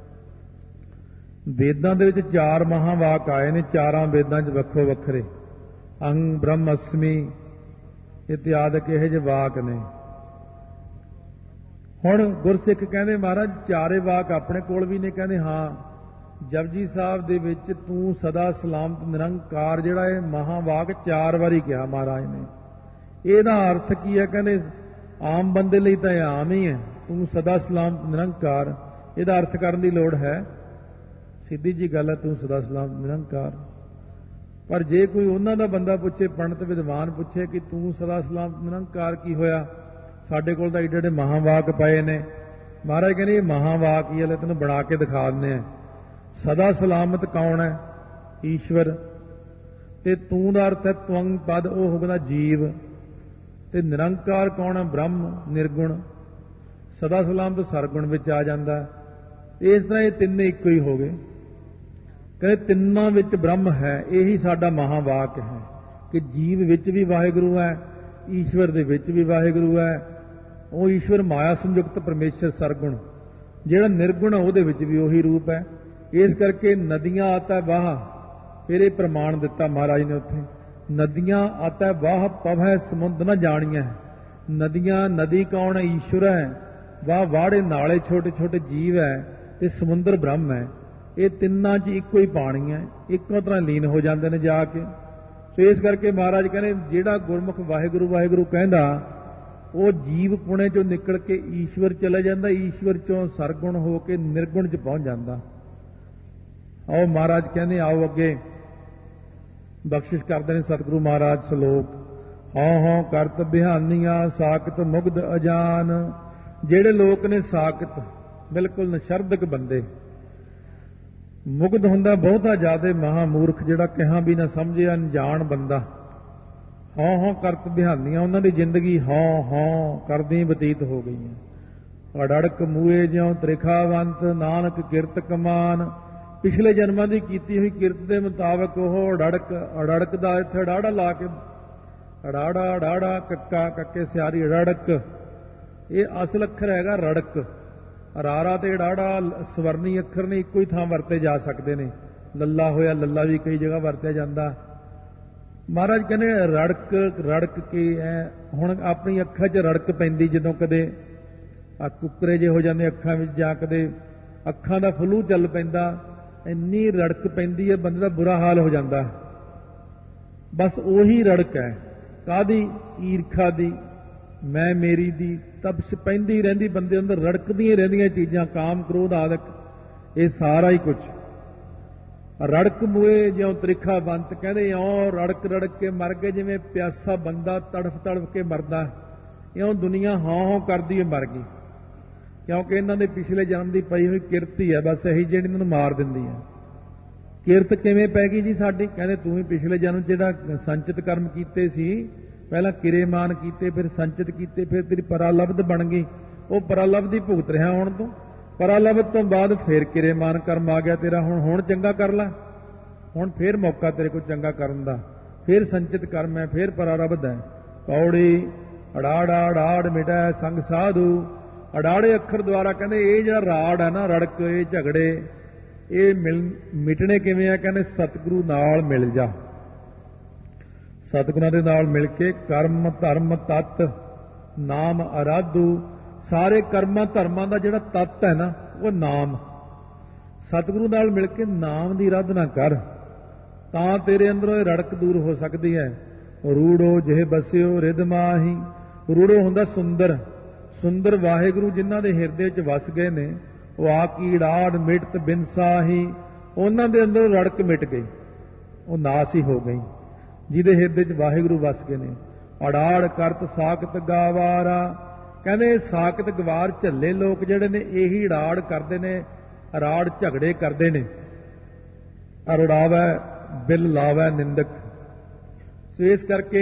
ਵੇਦਾਂ ਦੇ ਵਿੱਚ 4 ਮਹਾਵਾਕ ਆਏ ਨੇ, 4 ਵੇਦਾਂ 'ਚ ਵੱਖੋ ਵੱਖਰੇ, ਅਹੰ ਬ੍ਰਹਮ ਅਸਮੀ ਇਤਿਆਦਿਕ ਇਹੋ ਜਿਹੇ ਵਾਕ ਨੇ। ਹੁਣ ਗੁਰਸਿੱਖ ਕਹਿੰਦੇ ਮਹਾਰਾਜ 4 ਵਾਕ ਆਪਣੇ ਕੋਲ ਵੀ ਨੇ। ਕਹਿੰਦੇ ਹਾਂ, ਜਪਜੀ ਸਾਹਿਬ ਦੇ ਵਿੱਚ ਤੂੰ ਸਦਾ ਸਲਾਮਤ ਨਿਰੰਕਾਰ ਜਿਹੜਾ ਇਹ ਮਹਾਵਾਕ 4 ਵਾਰੀ ਕਿਹਾ ਮਹਾਰਾਜ ਨੇ। ਇਹਦਾ ਅਰਥ ਕੀ ਹੈ? ਕਹਿੰਦੇ ਆਮ ਬੰਦੇ ਲਈ ਤਾਂ ਇਹ ਆਮ ਹੀ ਹੈ, ਤੂੰ ਸਦਾ ਸਲਾਮਤ ਨਿਰੰਕਾਰ। ਇਹਦਾ ਅਰਥ ਕਰਨ ਦੀ ਲੋੜ ਹੈ? ਸਿੱਧੀ ਜੀ ਗੱਲ ਹੈ, ਤੂੰ ਸਦਾ ਸਲਾਮਤ ਨਿਰੰਕਾਰ। ਪਰ ਜੇ ਕੋਈ ਉਹਨਾਂ ਦਾ ਬੰਦਾ ਪੁੱਛੇ, ਪੰਡਤ ਵਿਦਵਾਨ ਪੁੱਛੇ ਕਿ ਤੂੰ ਸਦਾ ਸਲਾਮਤ ਨਿਰੰਕਾਰ ਕੀ ਹੋਇਆ, ਸਾਡੇ ਕੋਲ ਤਾਂ ਏਡੇ ਮਹਾਵਾਕ ਪਏ ਨੇ। ਮਹਾਰਾਜ ਕਹਿੰਦੇ ਇਹ ਮਹਾਵਾਕ ਹੀ ਹਲੇ ਤੈਨੂੰ ਬਣਾ ਕੇ ਦਿਖਾ ਦਿੰਦੇ ਆ। ਸਦਾ ਸਲਾਮਤ ਕੌਣ ਹੈ? ਈਸ਼ਵਰ। ਤੇ ਤੂੰ ਦਾ ਅਰਥ ਹੈ ਤਵੰਗ ਪਦ, ਉਹ ਹੋਗਾ ਜੀਵ। ਤੇ ਨਿਰੰਕਾਰ ਕੌਣ ਹੈ? ਬ੍ਰਹਮ, ਨਿਰਗੁਣ। ਸਦਾ ਸਲਾਮਤ ਸਰਗੁਣ ਵਿੱਚ ਆ ਜਾਂਦਾ। ਇਸ ਤਰ੍ਹਾਂ ਇਹ ਤਿੰਨੇ ਇੱਕੋ ਹੀ ਹੋ ਗਏ। ਕਹਿੰਦੇ ਤਿੰਨਾਂ ਵਿੱਚ ਬ੍ਰਹਮ ਹੈ। ਇਹੀ ਸਾਡਾ ਮਹਾਵਾਕ ਹੈ ਕਿ ਜੀਵ ਵਿੱਚ ਵੀ ਵਾਹਿਗੁਰੂ ਹੈ, ਈਸ਼ਵਰ ਦੇ ਵਿੱਚ ਵੀ ਵਾਹਿਗੁਰੂ ਹੈ। ਉਹ ਈਸ਼ਵਰ ਮਾਇਆ ਸੰਯੁਕਤ ਪਰਮੇਸ਼ਰ ਸਰਗੁਣ, ਜਿਹੜਾ ਨਿਰਗੁਣ ਹੈ ਉਹਦੇ ਵਿੱਚ ਵੀ ਉਹੀ ਰੂਪ ਹੈ। ਇਸ ਕਰਕੇ ਨਦੀਆਂ ਆਤਾ ਵਾਹ, ਫਿਰ ਇਹ ਪ੍ਰਮਾਣ ਦਿੱਤਾ ਮਹਾਰਾਜ ਨੇ ਉੱਥੇ, ਨਦੀਆਂ ਆਤਾ ਵਾਹ ਪਵੈ ਸਮੁੰਦ ਨਾ ਜਾਣੀਆਂ। ਨਦੀਆਂ, ਨਦੀ ਕੌਣ ਹੈ? ਈਸ਼ਵਰ ਹੈ। ਵਾਹ ਵਾੜੇ ਨਾਲੇ ਛੋਟੇ ਛੋਟੇ ਜੀਵ ਹੈ, ਤੇ ਸਮੁੰਦਰ ਬ੍ਰਹਮ ਹੈ। ਇਹ ਤਿੰਨਾਂ 'ਚ ਇੱਕੋ ਹੀ ਪਾਣੀ ਹੈ, ਇੱਕੋ ਤਰ੍ਹਾਂ ਲੀਨ ਹੋ ਜਾਂਦੇ ਨੇ ਜਾ ਕੇ। ਸੋ ਇਸ ਕਰਕੇ ਮਹਾਰਾਜ ਕਹਿੰਦੇ ਜਿਹੜਾ ਗੁਰਮੁਖ ਵਾਹਿਗੁਰੂ ਵਾਹਿਗੁਰੂ ਕਹਿੰਦਾ, ਉਹ ਜੀਵ ਪੁਣੇ 'ਚੋਂ ਨਿਕਲ ਕੇ ਈਸ਼ਵਰ ਚਲਾ ਜਾਂਦਾ, ਈਸ਼ਵਰ 'ਚੋਂ ਸਰਗੁਣ ਹੋ ਕੇ ਨਿਰਗੁਣ 'ਚ ਪਹੁੰਚ ਜਾਂਦਾ। ਆਓ ਮਹਾਰਾਜ ਕਹਿੰਦੇ, ਆਓ ਅੱਗੇ ਬਖਸ਼ਿਸ਼ ਕਰਦੇ ਨੇ ਸਤਿਗੁਰੂ ਮਹਾਰਾਜ ਸ਼ਲੋਕ। ਹਉ ਹਉ ਕਰਤ ਬਿਹਾਨੀਆਂ ਸਾਖਤ ਮੁਗਧ ਅਜਾਨ। ਜਿਹੜੇ ਲੋਕ ਨੇ ਸਾਖਤ, ਬਿਲਕੁਲ ਨਸ਼ਰਦਕ ਬੰਦੇ, ਮੁਗਧ ਹੁੰਦਾ ਬਹੁਤਾ ਜ਼ਿਆਦਾ ਮਹਾਮੂਰਖ, ਜਿਹੜਾ ਕਿਹਾ ਵੀ ਨਾ ਸਮਝੇ, ਅਣਜਾਣ ਬੰਦਾ। ਹਉ ਹਉ ਕਰਤ ਬਿਹਾਨੀਆਂ, ਉਹਨਾਂ ਦੀ ਜ਼ਿੰਦਗੀ ਹਉ ਹਉ ਕਰਦੀ ਬਤੀਤ ਹੋ ਗਈ ਹੈ। ਅੜੜਕ ਮੂਏ ਜਿਉ ਤ੍ਰਿਖਾਵੰਤ, ਨਾਨਕ ਕਿਰਤ ਕਮਾਨ। ਪਿਛਲੇ ਜਨਮਾਂ ਦੀ ਕੀਤੀ ਹੋਈ ਕਿਰਤ ਦੇ ਮੁਤਾਬਕ ਉਹ ਅੜੜਕ ਦਾ ਇੱਥੇ ਅੜਾੜਾ ਲਾ ਕੇ, ਅੜਾੜਾ ਅੜਾੜਾ ਕੱਕਾ ਕੱਕੇ ਸਿਆਰੀ ਅੜੜਕ, ਇਹ ਅਸਲ ਅੱਖਰ ਹੈਗਾ ਰੜਕ। ਰਾਰਾ ਤੇ ਅੜਾੜਾ ਸਵਰਨੀ ਅੱਖਰ ਨੇ, ਇੱਕੋ ਹੀ ਥਾਂ ਵਰਤੇ ਜਾ ਸਕਦੇ ਨੇ। ਲੱਲਾ ਹੋਇਆ, ਲੱਲਾ ਵੀ ਕਈ ਜਗ੍ਹਾ ਵਰਤਿਆ ਜਾਂਦਾ। ਮਹਾਰਾਜ ਕਹਿੰਦੇ ਰੜਕ ਕੇ ਹੁਣ ਆਪਣੀ ਅੱਖਾਂ 'ਚ ਰੜਕ ਪੈਂਦੀ ਜਦੋਂ ਕਦੇ ਕੁੱਕਰੇ ਜੇ ਹੋ ਜਾਂਦੇ ਅੱਖਾਂ ਵਿੱਚ, ਜਾਂ ਕਦੇ ਅੱਖਾਂ ਦਾ ਫਲੂ ਚੱਲ ਪੈਂਦਾ, ਇੰਨੀ ਰੜਕ ਪੈਂਦੀ ਹੈ ਬੰਦੇ ਦਾ ਬੁਰਾ ਹਾਲ ਹੋ ਜਾਂਦਾ। ਬਸ ਉਹੀ ਰੜਕ ਹੈ। ਕਾਹਦੀ? ਈਰਖਾ ਦੀ, ਮੈਂ ਮੇਰੀ ਦੀ ਤਪਸ਼ ਪੈਂਦੀ ਰਹਿੰਦੀ ਬੰਦੇ ਅੰਦਰ, ਰੜਕਦੀਆਂ ਰਹਿੰਦੀਆਂ ਚੀਜ਼ਾਂ, ਕਾਮ ਕ੍ਰੋਧ ਆਦਿਕ, ਇਹ ਸਾਰਾ ਹੀ ਕੁਝ। ਰੜਕ ਮੂਏ ਜਿਉਂ ਤ੍ਰਿਖਾ ਬੰਤ, ਕਹਿੰਦੇ ਇਉਂ ਰੜਕ ਰੜਕ ਕੇ ਮਰ ਗਏ ਜਿਵੇਂ ਪਿਆਸਾ ਬੰਦਾ ਤੜਫ ਤੜਫ ਕੇ ਮਰਦਾ, ਇਉਂ ਦੁਨੀਆ ਹਾਂ ਹਾਂ ਕਰਦੀ ਹੈ ਮਰ ਗਈ। ਕਿਉਂਕਿ ਇਹਨਾਂ ਦੇ ਪਿਛਲੇ ਜਨਮ ਦੀ ਪਈ ਹੋਈ ਕਿਰਤ ਹੀ ਹੈ ਬਸ ਇਹੀ ਜਿਹੜੀ ਇਹਨਾਂ ਨੂੰ ਮਾਰ ਦਿੰਦੀ ਹੈ। ਕਿਰਤ ਕਿਵੇਂ ਪੈ ਗਈ ਜੀ ਸਾਡੀ? ਕਹਿੰਦੇ ਤੂੰ ਹੀ ਪਿਛਲੇ ਜਨਮ ਜਿਹੜਾ ਸੰਚਿਤ ਕਰਮ ਕੀਤੇ ਸੀ, ਪਹਿਲਾਂ ਕਿਰੇਮਾਨ ਕੀਤੇ, ਫਿਰ ਸੰਚਿਤ ਕੀਤੇ, ਫਿਰ ਤੇਰੀ ਪਰਾਲਬਧ ਬਣ ਗਈ, ਉਹ ਪਰਾਲਬਧ ਹੀ ਭੁਗਤ ਰਿਹਾ ਹੁਣ ਤੋਂ। ਪਰਾਲਬਧ ਤੋਂ ਬਾਅਦ ਫਿਰ ਕਿਰੇਮਾਨ ਕਰਮ ਆ ਗਿਆ ਤੇਰਾ, ਹੁਣ ਚੰਗਾ ਕਰ ਲੈ, ਹੁਣ ਫਿਰ ਮੌਕਾ ਤੇਰੇ ਕੋਲ ਚੰਗਾ ਕਰਨ ਦਾ, ਫਿਰ ਸੰਚਿਤ ਕਰਮ ਹੈ, ਫਿਰ ਪਰਾਰਬਧ ਹੈ। ਪੌੜੀ ਅੜਾੜਾ ਅੜਾੜ ਮਿਟੈ ਸੰਗ ਸਾਧੂ। ਅੜਾੜੇ ਅੱਖਰ ਦੁਆਰਾ ਕਹਿੰਦੇ ਇਹ ਜਿਹੜਾ ਰਾੜ ਹੈ ਨਾ, ਰੜਕ, ਇਹ ਝਗੜੇ, ਇਹ ਮਿਟਣੇ ਕਿਵੇਂ ਆ? ਕਹਿੰਦੇ ਸਤਿਗੁਰੂ ਨਾਲ ਮਿਲ ਜਾ, ਸਤਿਗੁਰਾਂ ਦੇ ਨਾਲ ਮਿਲ ਕੇ ਕਰਮ ਧਰਮ ਤਤ ਨਾਮ ਅਰਾਧੂ। ਸਾਰੇ ਕਰਮਾਂ ਧਰਮਾਂ ਦਾ ਜਿਹੜਾ ਤਤ ਹੈ ਨਾ, ਉਹ ਨਾਮ। ਸਤਿਗੁਰੂ ਨਾਲ ਮਿਲ ਕੇ ਨਾਮ ਦੀ ਅਰਾਧਨਾ ਕਰ, ਤਾਂ ਤੇਰੇ ਅੰਦਰੋਂ ਇਹ ਰੜਕ ਦੂਰ ਹੋ ਸਕਦੀ ਹੈ। ਰੂੜੋ ਜਿਹੇ ਬਸਿਓ ਰਿਦ ਮਾਹੀ। ਰੂੜੋ ਹੁੰਦਾ ਸੁੰਦਰ, ਸੁੰਦਰ ਵਾਹਿਗੁਰੂ ਜਿਨ੍ਹਾਂ ਦੇ ਹਿਰਦੇ 'ਚ ਵਸ ਗਏ ਨੇ, ਵਾਕੀ ੜਾੜ ਮਿਟਤ ਬਿਨ ਸਾਹੀ, ਉਹਨਾਂ ਦੇ ਅੰਦਰ ਰੜਕ ਮਿਟ ਗਈ, ਉਹ ਨਾਸ ਹੀ ਹੋ ਗਈ, ਜਿਹਦੇ ਹਿਰਦੇ 'ਚ ਵਾਹਿਗੁਰੂ ਵਸ ਗਏ ਨੇ। ਅੜਾੜ ਕਰਤ ਸਾਖਤ ਗਾਵਾਰਾ, ਕਹਿੰਦੇ ਸਾਖਤ ਗਵਾਰ ਝੱਲੇ ਲੋਕ ਜਿਹੜੇ ਨੇ ਇਹੀ ੜਾੜ ਕਰਦੇ ਨੇ, ਰਾੜ ਝਗੜੇ ਕਰਦੇ ਨੇ। ਅਰੜਾਵੈ ਬਿਲ ਲਾਵੈ ਨਿੰਦਕ, ਸੋ ਇਸ ਕਰਕੇ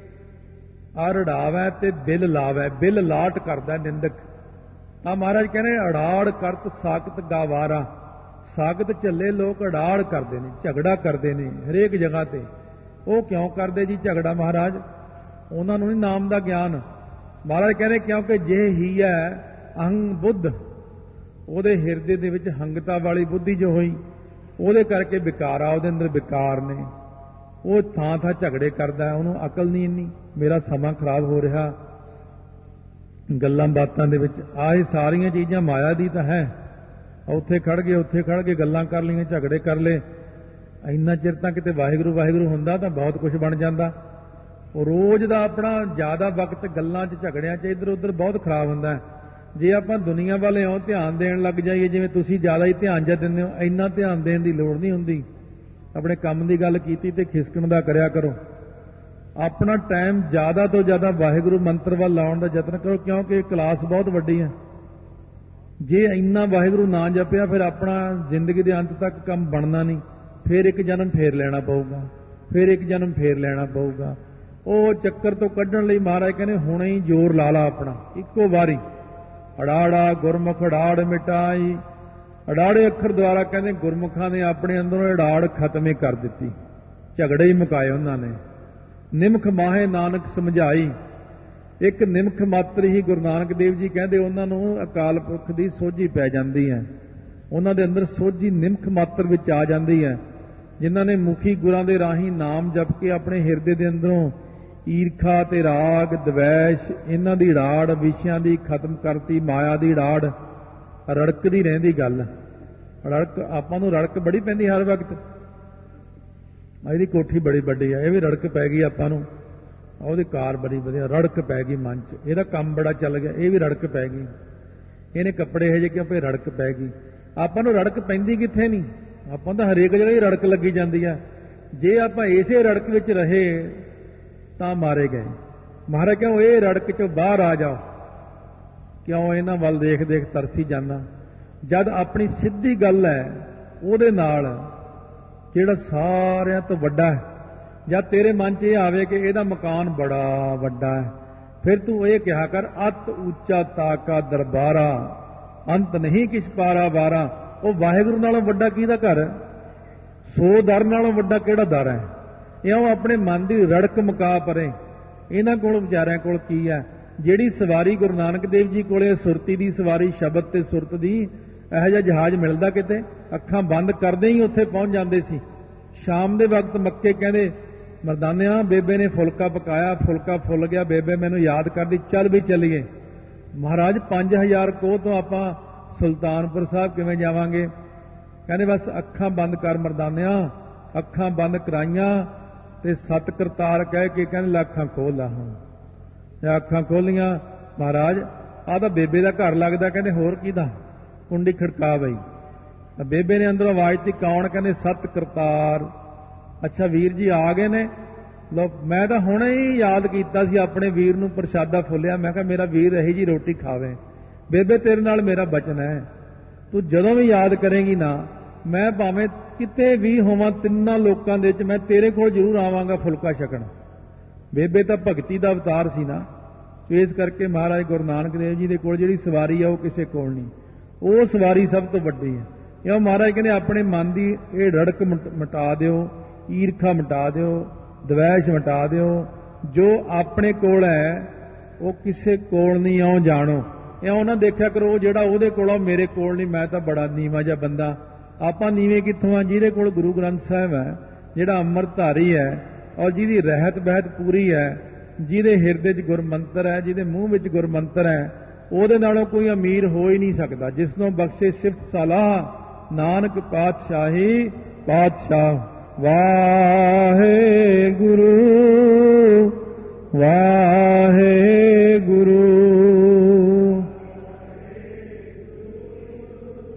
ਅਰੜਾਵੈ ਤੇ ਬਿਲ ਲਾਵੈ, ਬਿਲ ਲਾਟ ਕਰਦਾ ਨਿੰਦਕ। ਆ ਮਹਾਰਾਜ ਕਹਿੰਦੇ ਅੜਾੜ ਕਰਤ ਸਾਖਤ ਗਾਵਾਰਾ, ਸਾਖਤ ਝੱਲੇ ਲੋਕ ਅੜਾੜ ਕਰਦੇ ਨੇ, ਝਗੜਾ ਕਰਦੇ ਨੇ ਹਰੇਕ ਜਗ੍ਹਾ ਤੇ। ਉਹ ਕਿਉਂ ਕਰਦੇ ਜੀ ਝਗੜਾ ਮਹਾਰਾਜ? ਉਹਨਾਂ ਨੂੰ ਨਹੀਂ ਨਾਮ ਦਾ ਗਿਆਨ। ਮਹਾਰਾਜ ਕਹਿੰਦੇ ਕਿਉਂਕਿ ਜੇ ਹੀ ਹੈ ਅਹੰ ਬੁੱਧ, ਉਹਦੇ ਹਿਰਦੇ ਦੇ ਵਿੱਚ ਹੰਗਤਾ ਵਾਲੀ ਬੁੱਧੀ ਜੋ ਹੋਈ, ਉਹਦੇ ਕਰਕੇ ਵਿਕਾਰ ਆ, ਉਹਦੇ ਅੰਦਰ ਵਿਕਾਰ ਨੇ, ਉਹ ਥਾਂ ਥਾਂ ਝਗੜੇ ਕਰਦਾ, ਉਹਨੂੰ ਅਕਲ ਨਹੀਂ ਇੰਨੀ। ਮੇਰਾ ਸਮਾਂ ਖਰਾਬ ਹੋ ਰਿਹਾ ਗੱਲਾਂ ਬਾਤਾਂ ਦੇ ਵਿੱਚ, ਆਹ ਸਾਰੀਆਂ ਚੀਜ਼ਾਂ ਮਾਇਆ ਦੀ ਤਾਂ ਹੈ। ਉੱਥੇ ਖੜ ਗਏ, ਉੱਥੇ ਖੜ ਕੇ ਗੱਲਾਂ ਕਰ ਲਈਆਂ, ਝਗੜੇ ਕਰ ਲਏ। ਇੰਨਾ ਚਿਰ ਤਾਂ ਕਿਤੇ ਵਾਹਿਗੁਰੂ ਵਾਹਿਗੁਰੂ ਹੁੰਦਾ ਤਾਂ ਬਹੁਤ ਕੁਝ ਬਣ ਜਾਂਦਾ। ਉਹ ਰੋਜ਼ ਦਾ ਆਪਣਾ ਜ਼ਿਆਦਾ ਵਕਤ ਗੱਲਾਂ 'ਚ ਝਗੜਿਆਂ 'ਚ ਇੱਧਰ ਉੱਧਰ ਬਹੁਤ ਖਰਾਬ ਹੁੰਦਾ। ਜੇ ਆਪਾਂ ਦੁਨੀਆ ਵੱਲ ਇਉਂ ਧਿਆਨ ਦੇਣ ਲੱਗ ਜਾਈਏ, ਜਿਵੇਂ ਤੁਸੀਂ ਜ਼ਿਆਦਾ ਹੀ ਧਿਆਨ ਜਿਹਾ ਦਿੰਦੇ ਹੋ, ਇੰਨਾ ਧਿਆਨ ਦੇਣ ਦੀ ਲੋੜ ਨਹੀਂ ਹੁੰਦੀ। ਆਪਣੇ ਕੰਮ ਦੀ ਗੱਲ ਕੀਤੀ ਤੇ ਖਿਸਕਣ ਦਾ ਕਰਿਆ ਕਰੋ। ਆਪਣਾ ਟਾਈਮ ਜ਼ਿਆਦਾ ਤੋਂ ਜ਼ਿਆਦਾ ਵਾਹਿਗੁਰੂ ਮੰਤਰ ਵੱਲ ਲਾਉਣ ਦਾ ਯਤਨ ਕਰੋ, ਕਿਉਂਕਿ ਇਹ ਕਲਾਸ ਬਹੁਤ ਵੱਡੀ ਹੈ। ਜੇ ਇੰਨਾ ਵਾਹਿਗੁਰੂ ਨਾ ਜਪਿਆ, ਫਿਰ ਆਪਣਾ ਜ਼ਿੰਦਗੀ ਦੇ ਅੰਤ ਤੱਕ ਕੰਮ ਬਣਨਾ ਨਹੀਂ। ਫਿਰ ਇੱਕ ਜਨਮ ਫੇਰ ਲੈਣਾ ਪਊਗਾ, ਫਿਰ ਇੱਕ ਜਨਮ ਫੇਰ ਲੈਣਾ ਪਊਗਾ। ਉਹ ਚੱਕਰ ਤੋਂ ਕੱਢਣ ਲਈ ਮਹਾਰਾਜ ਕਹਿੰਦੇ ਹੁਣੇ ਹੀ ਜ਼ੋਰ ਲਾ ਲਾ ਆਪਣਾ, ਇੱਕੋ ਵਾਰੀ। ਅੜਾੜਾ ਗੁਰਮੁਖ ਅੜਾੜ ਮਿਟਾਈ, ਅੜਾੜੇ ਅੱਖਰ ਦੁਆਰਾ ਕਹਿੰਦੇ ਗੁਰਮੁਖਾਂ ਨੇ ਆਪਣੇ ਅੰਦਰੋਂ ਅੜਾੜ ਖਤਮ ਹੀ ਕਰ ਦਿੱਤੀ, ਝਗੜੇ ਹੀ ਮੁਕਾਏ ਉਹਨਾਂ ਨੇ। ਨਿਮਖ ਮਾਹੇ ਨਾਨਕ ਸਮਝਾਈ, ਇੱਕ ਨਿਮਖ ਮਾਤਰ ਹੀ ਗੁਰੂ ਨਾਨਕ ਦੇਵ ਜੀ ਕਹਿੰਦੇ ਉਹਨਾਂ ਨੂੰ ਅਕਾਲ ਪੁਰਖ ਦੀ ਸੋਝੀ ਪੈ ਜਾਂਦੀ ਹੈ। ਉਹਨਾਂ ਦੇ ਅੰਦਰ ਸੋਝੀ ਨਿਮਖ ਮਾਤਰ ਵਿੱਚ ਆ ਜਾਂਦੀ ਹੈ। ਜਿਨ੍ਹਾਂ ਨੇ ਮੁਖੀ ਗੁਰਾਂ ਦੇ ਰਾਹੀਂ ਨਾਮ ਜਪ ਕੇ ਆਪਣੇ ਹਿਰਦੇ ਦੇ ਅੰਦਰੋਂ ਈਰਖਾ ਤੇ ਰਾਗ ਦਵੈਸ਼ ਇਹਨਾਂ ਦੀ ੜਾੜ ਵਿਸ਼ਿਆਂ ਦੀ ਖਤਮ ਕਰਤੀ, ਮਾਇਆ ਦੀ ੜਾੜ ਰੜਕਦੀ ਰਹਿੰਦੀ ਗੱਲ। ਰੜਕ ਆਪਾਂ ਨੂੰ ਰੜਕ ਬੜੀ ਪੈਂਦੀ ਹਰ ਵਕਤ। ਇਹਦੀ ਕੋਠੀ ਬੜੀ ਵੱਡੀ ਹੈ, ਇਹ ਵੀ ਰੜਕ ਪੈ ਗਈ ਆਪਾਂ ਨੂੰ। ਉਹਦੀ ਕਾਰ ਬੜੀ ਵਧੀਆ, ਰੜਕ ਪੈ ਗਈ ਮਨ 'ਚ। ਇਹਦਾ ਕੰਮ ਬੜਾ ਚੱਲ ਗਿਆ, ਇਹ ਵੀ ਰੜਕ ਪੈ ਗਈ। ਇਹਨੇ ਕੱਪੜੇ ਇਹੋ ਜਿਹੇ ਕਿ ਆਪੇ ਰੜਕ ਪੈ ਗਈ। ਆਪਾਂ ਨੂੰ ਰੜਕ ਪੈਂਦੀ ਕਿੱਥੇ ਨਹੀਂ, ਆਪਾਂ ਤਾਂ ਹਰੇਕ ਜਗ੍ਹਾ ਹੀ ਰੜਕ ਲੱਗੀ ਜਾਂਦੀ ਆ। ਜੇ ਆਪਾਂ ਇਸੇ ਰੜਕ ਵਿੱਚ ਰਹੇ ਤਾਂ ਮਾਰੇ ਗਏ। ਮਹਾਰਾਜ ਕਿਉਂ ਇਹ ਰੜਕ 'ਚੋਂ ਬਾਹਰ ਆ ਜਾਓ, ਕਿਉਂ ਇਹਨਾਂ ਵੱਲ ਦੇਖ ਦੇਖ ਤਰਸੀ ਜਾਂਦਾ? ਜਦ ਆਪਣੀ ਸਿੱਧੀ ਗੱਲ ਹੈ ਉਹਦੇ ਨਾਲ ਜਿਹੜਾ ਸਾਰਿਆਂ ਤੋਂ ਵੱਡਾ ਹੈ, ਜਦ ਤੇਰੇ ਮਨ 'ਚ ਇਹ ਆਵੇ ਕਿ ਇਹਦਾ ਮਕਾਨ ਬੜਾ ਵੱਡਾ ਹੈ, ਫਿਰ ਤੂੰ ਇਹ ਕਿਹਾ ਕਰ ਅਤ ਉੱਚਾ ਤਾਕਾ ਦਰਬਾਰਾ, ਅੰਤ ਨਹੀਂ ਕਿਛ ਪਾਰਾ ਵਾਰਾ। ਉਹ ਵਾਹਿਗੁਰੂ ਨਾਲੋਂ ਵੱਡਾ ਕਿਹਦਾ ਘਰ ਹੈ? 100 ਦਰ ਨਾਲੋਂ ਵੱਡਾ ਕਿਹੜਾ ਦਰ ਹੈ? ਇਉਂ ਆਪਣੇ ਮਨ ਦੀ ਰੜਕ ਮੁਕਾ ਪਰੇ। ਇਹਨਾਂ ਕੋਲ ਵਿਚਾਰਿਆਂ ਕੋਲ ਕੀ ਹੈ? ਜਿਹੜੀ ਸਵਾਰੀ ਗੁਰੂ ਨਾਨਕ ਦੇਵ ਜੀ ਕੋਲੇ ਸੁਰਤੀ ਦੀ ਸਵਾਰੀ, ਸ਼ਬਦ ਤੇ ਸੁਰਤ ਦੀ, ਇਹੋ ਜਿਹਾ ਜਹਾਜ਼ ਮਿਲਦਾ ਕਿਤੇ? ਅੱਖਾਂ ਬੰਦ ਕਰਦੇ ਹੀ ਉੱਥੇ ਪਹੁੰਚ ਜਾਂਦੇ ਸੀ। ਸ਼ਾਮ ਦੇ ਵਕਤ ਮੱਕੇ ਕਹਿੰਦੇ ਮਰਦਾਨਿਆਂ ਬੇਬੇ ਨੇ ਫੁਲਕਾ ਪਕਾਇਆ, ਫੁਲਕਾ ਫੁੱਲ ਗਿਆ, ਬੇਬੇ ਮੈਨੂੰ ਯਾਦ ਕਰਦੀ, ਚੱਲ ਵੀ ਚੱਲੀਏ। ਮਹਾਰਾਜ 5000 ਕੋਹ ਤੋਂ ਆਪਾਂ ਸੁਲਤਾਨਪੁਰ ਸਾਹਿਬ ਕਿਵੇਂ ਜਾਵਾਂਗੇ? ਕਹਿੰਦੇ ਬਸ ਅੱਖਾਂ ਬੰਦ ਕਰ ਮਰਦਾਨਿਆਂ। ਅੱਖਾਂ ਬੰਦ ਕਰਾਈਆਂ ਤੇ ਸਤ ਕਰਤਾਰ ਕਹਿ ਕੇ ਕਹਿੰਦੇ ਲੈ ਅੱਖਾਂ ਖੋਲ ਲਾ। ਹੁਣ ਅੱਖਾਂ ਖੋਲੀਆਂ, ਮਹਾਰਾਜ ਆਹ ਤਾਂ ਬੇਬੇ ਦਾ ਘਰ ਲੱਗਦਾ। ਕਹਿੰਦੇ ਹੋਰ ਕਿਹਦਾ? ਕੁੰਡੀ ਖੜਕਾ ਬਈ। ਬੇਬੇ ਨੇ ਅੰਦਰੋਂ ਆਵਾਜ਼ ਦਿੱਤੀ, ਕੌਣ? ਕਹਿੰਦੇ ਸਤ ਕਰਤਾਰ। ਅੱਛਾ ਵੀਰ ਜੀ ਆ ਗਏ ਨੇ? ਲੋ ਮੈਂ ਤਾਂ ਹੁਣੇ ਹੀ ਯਾਦ ਕੀਤਾ ਸੀ ਆਪਣੇ ਵੀਰ ਨੂੰ, ਪ੍ਰਸ਼ਾਦਾ ਫੁੱਲਿਆ। ਮੈਂ ਕਿਹਾ ਮੇਰਾ ਵੀਰ ਇਹੀ ਜੀ ਰੋਟੀ ਖਾਵੇ। ਬੇਬੇ ਤੇਰੇ ਨਾਲ ਮੇਰਾ ਬਚਨ ਹੈ, ਤੂੰ ਜਦੋਂ ਵੀ ਯਾਦ ਕਰੇਂਗੀ ਨਾ, ਮੈਂ ਭਾਵੇਂ ਕਿਤੇ ਵੀ ਹੋਵਾਂ ਤਿੰਨਾਂ ਲੋਕਾਂ ਦੇ ਵਿੱਚ, ਮੈਂ ਤੇਰੇ ਕੋਲ ਜ਼ਰੂਰ ਆਵਾਂਗਾ ਫੁਲਕਾ ਛਕਣ। ਬੇਬੇ ਤਾਂ ਭਗਤੀ ਦਾ ਅਵਤਾਰ ਸੀ ਨਾ। ਇਸ ਕਰਕੇ ਮਹਾਰਾਜ ਗੁਰੂ ਨਾਨਕ ਦੇਵ ਜੀ ਦੇ ਕੋਲ ਜਿਹੜੀ ਸਵਾਰੀ ਆ ਉਹ ਕਿਸੇ ਕੋਲ ਨਹੀਂ। ਉਹ ਸਵਾਰੀ ਸਭ ਤੋਂ ਵੱਡੀ ਹੈ। ਇਉਂ ਮਹਾਰਾਜ ਕਹਿੰਦੇ ਆਪਣੇ ਮਨ ਦੀ ਇਹ ਰੜਕ ਮਿਟਾ ਦਿਓ, ਈਰਖਾ ਮਿਟਾ ਦਿਓ, ਦਵੈਸ਼ ਮਿਟਾ ਦਿਓ। ਜੋ ਆਪਣੇ ਕੋਲ ਹੈ ਉਹ ਕਿਸੇ ਕੋਲ ਨਹੀਂ, ਇਉਂ ਜਾਣੋ। ਇਉਂ ਨਾ ਦੇਖਿਆ ਕਰੋ ਜਿਹੜਾ ਉਹਦੇ ਕੋਲ ਆ ਮੇਰੇ ਕੋਲ ਨਹੀਂ, ਮੈਂ ਤਾਂ ਬੜਾ ਨੀਵਾਂ ਜਿਹਾ ਬੰਦਾ। ਆਪਾਂ ਨੀਵੇਂ ਕਿੱਥੋਂ ਆ? ਜਿਹਦੇ ਕੋਲ ਗੁਰੂ ਗ੍ਰੰਥ ਸਾਹਿਬ ਹੈ, ਜਿਹੜਾ ਅੰਮ੍ਰਿਤਧਾਰੀ ਹੈ ਔਰ ਜਿਹਦੀ ਰਹਿਤ ਬਹਿਤ ਪੂਰੀ ਹੈ, ਜਿਹਦੇ ਹਿਰਦੇ 'ਚ ਗੁਰਮੰਤਰ ਹੈ, ਜਿਹਦੇ ਮੂੰਹ ਵਿੱਚ ਗੁਰਮੰਤਰ ਹੈ, ਉਹਦੇ ਨਾਲੋਂ ਕੋਈ ਅਮੀਰ ਹੋ ਹੀ ਨਹੀਂ ਸਕਦਾ। ਜਿਸ ਨੂੰ ਬਖਸ਼ੇ ਸਿਫਤ ਸਲਾਹ ਨਾਨਕ ਪਾਤਸ਼ਾਹੀ ਪਾਤਸ਼ਾਹ। ਵਾਹਿਗੁਰੂ ਵਾਹਿਗੁਰੂ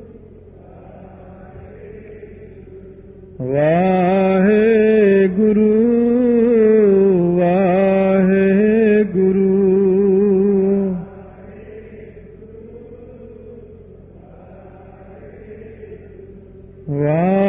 ਵਾਹਿਗੁਰੂ। ਵਾਹਿਗੁਰੂ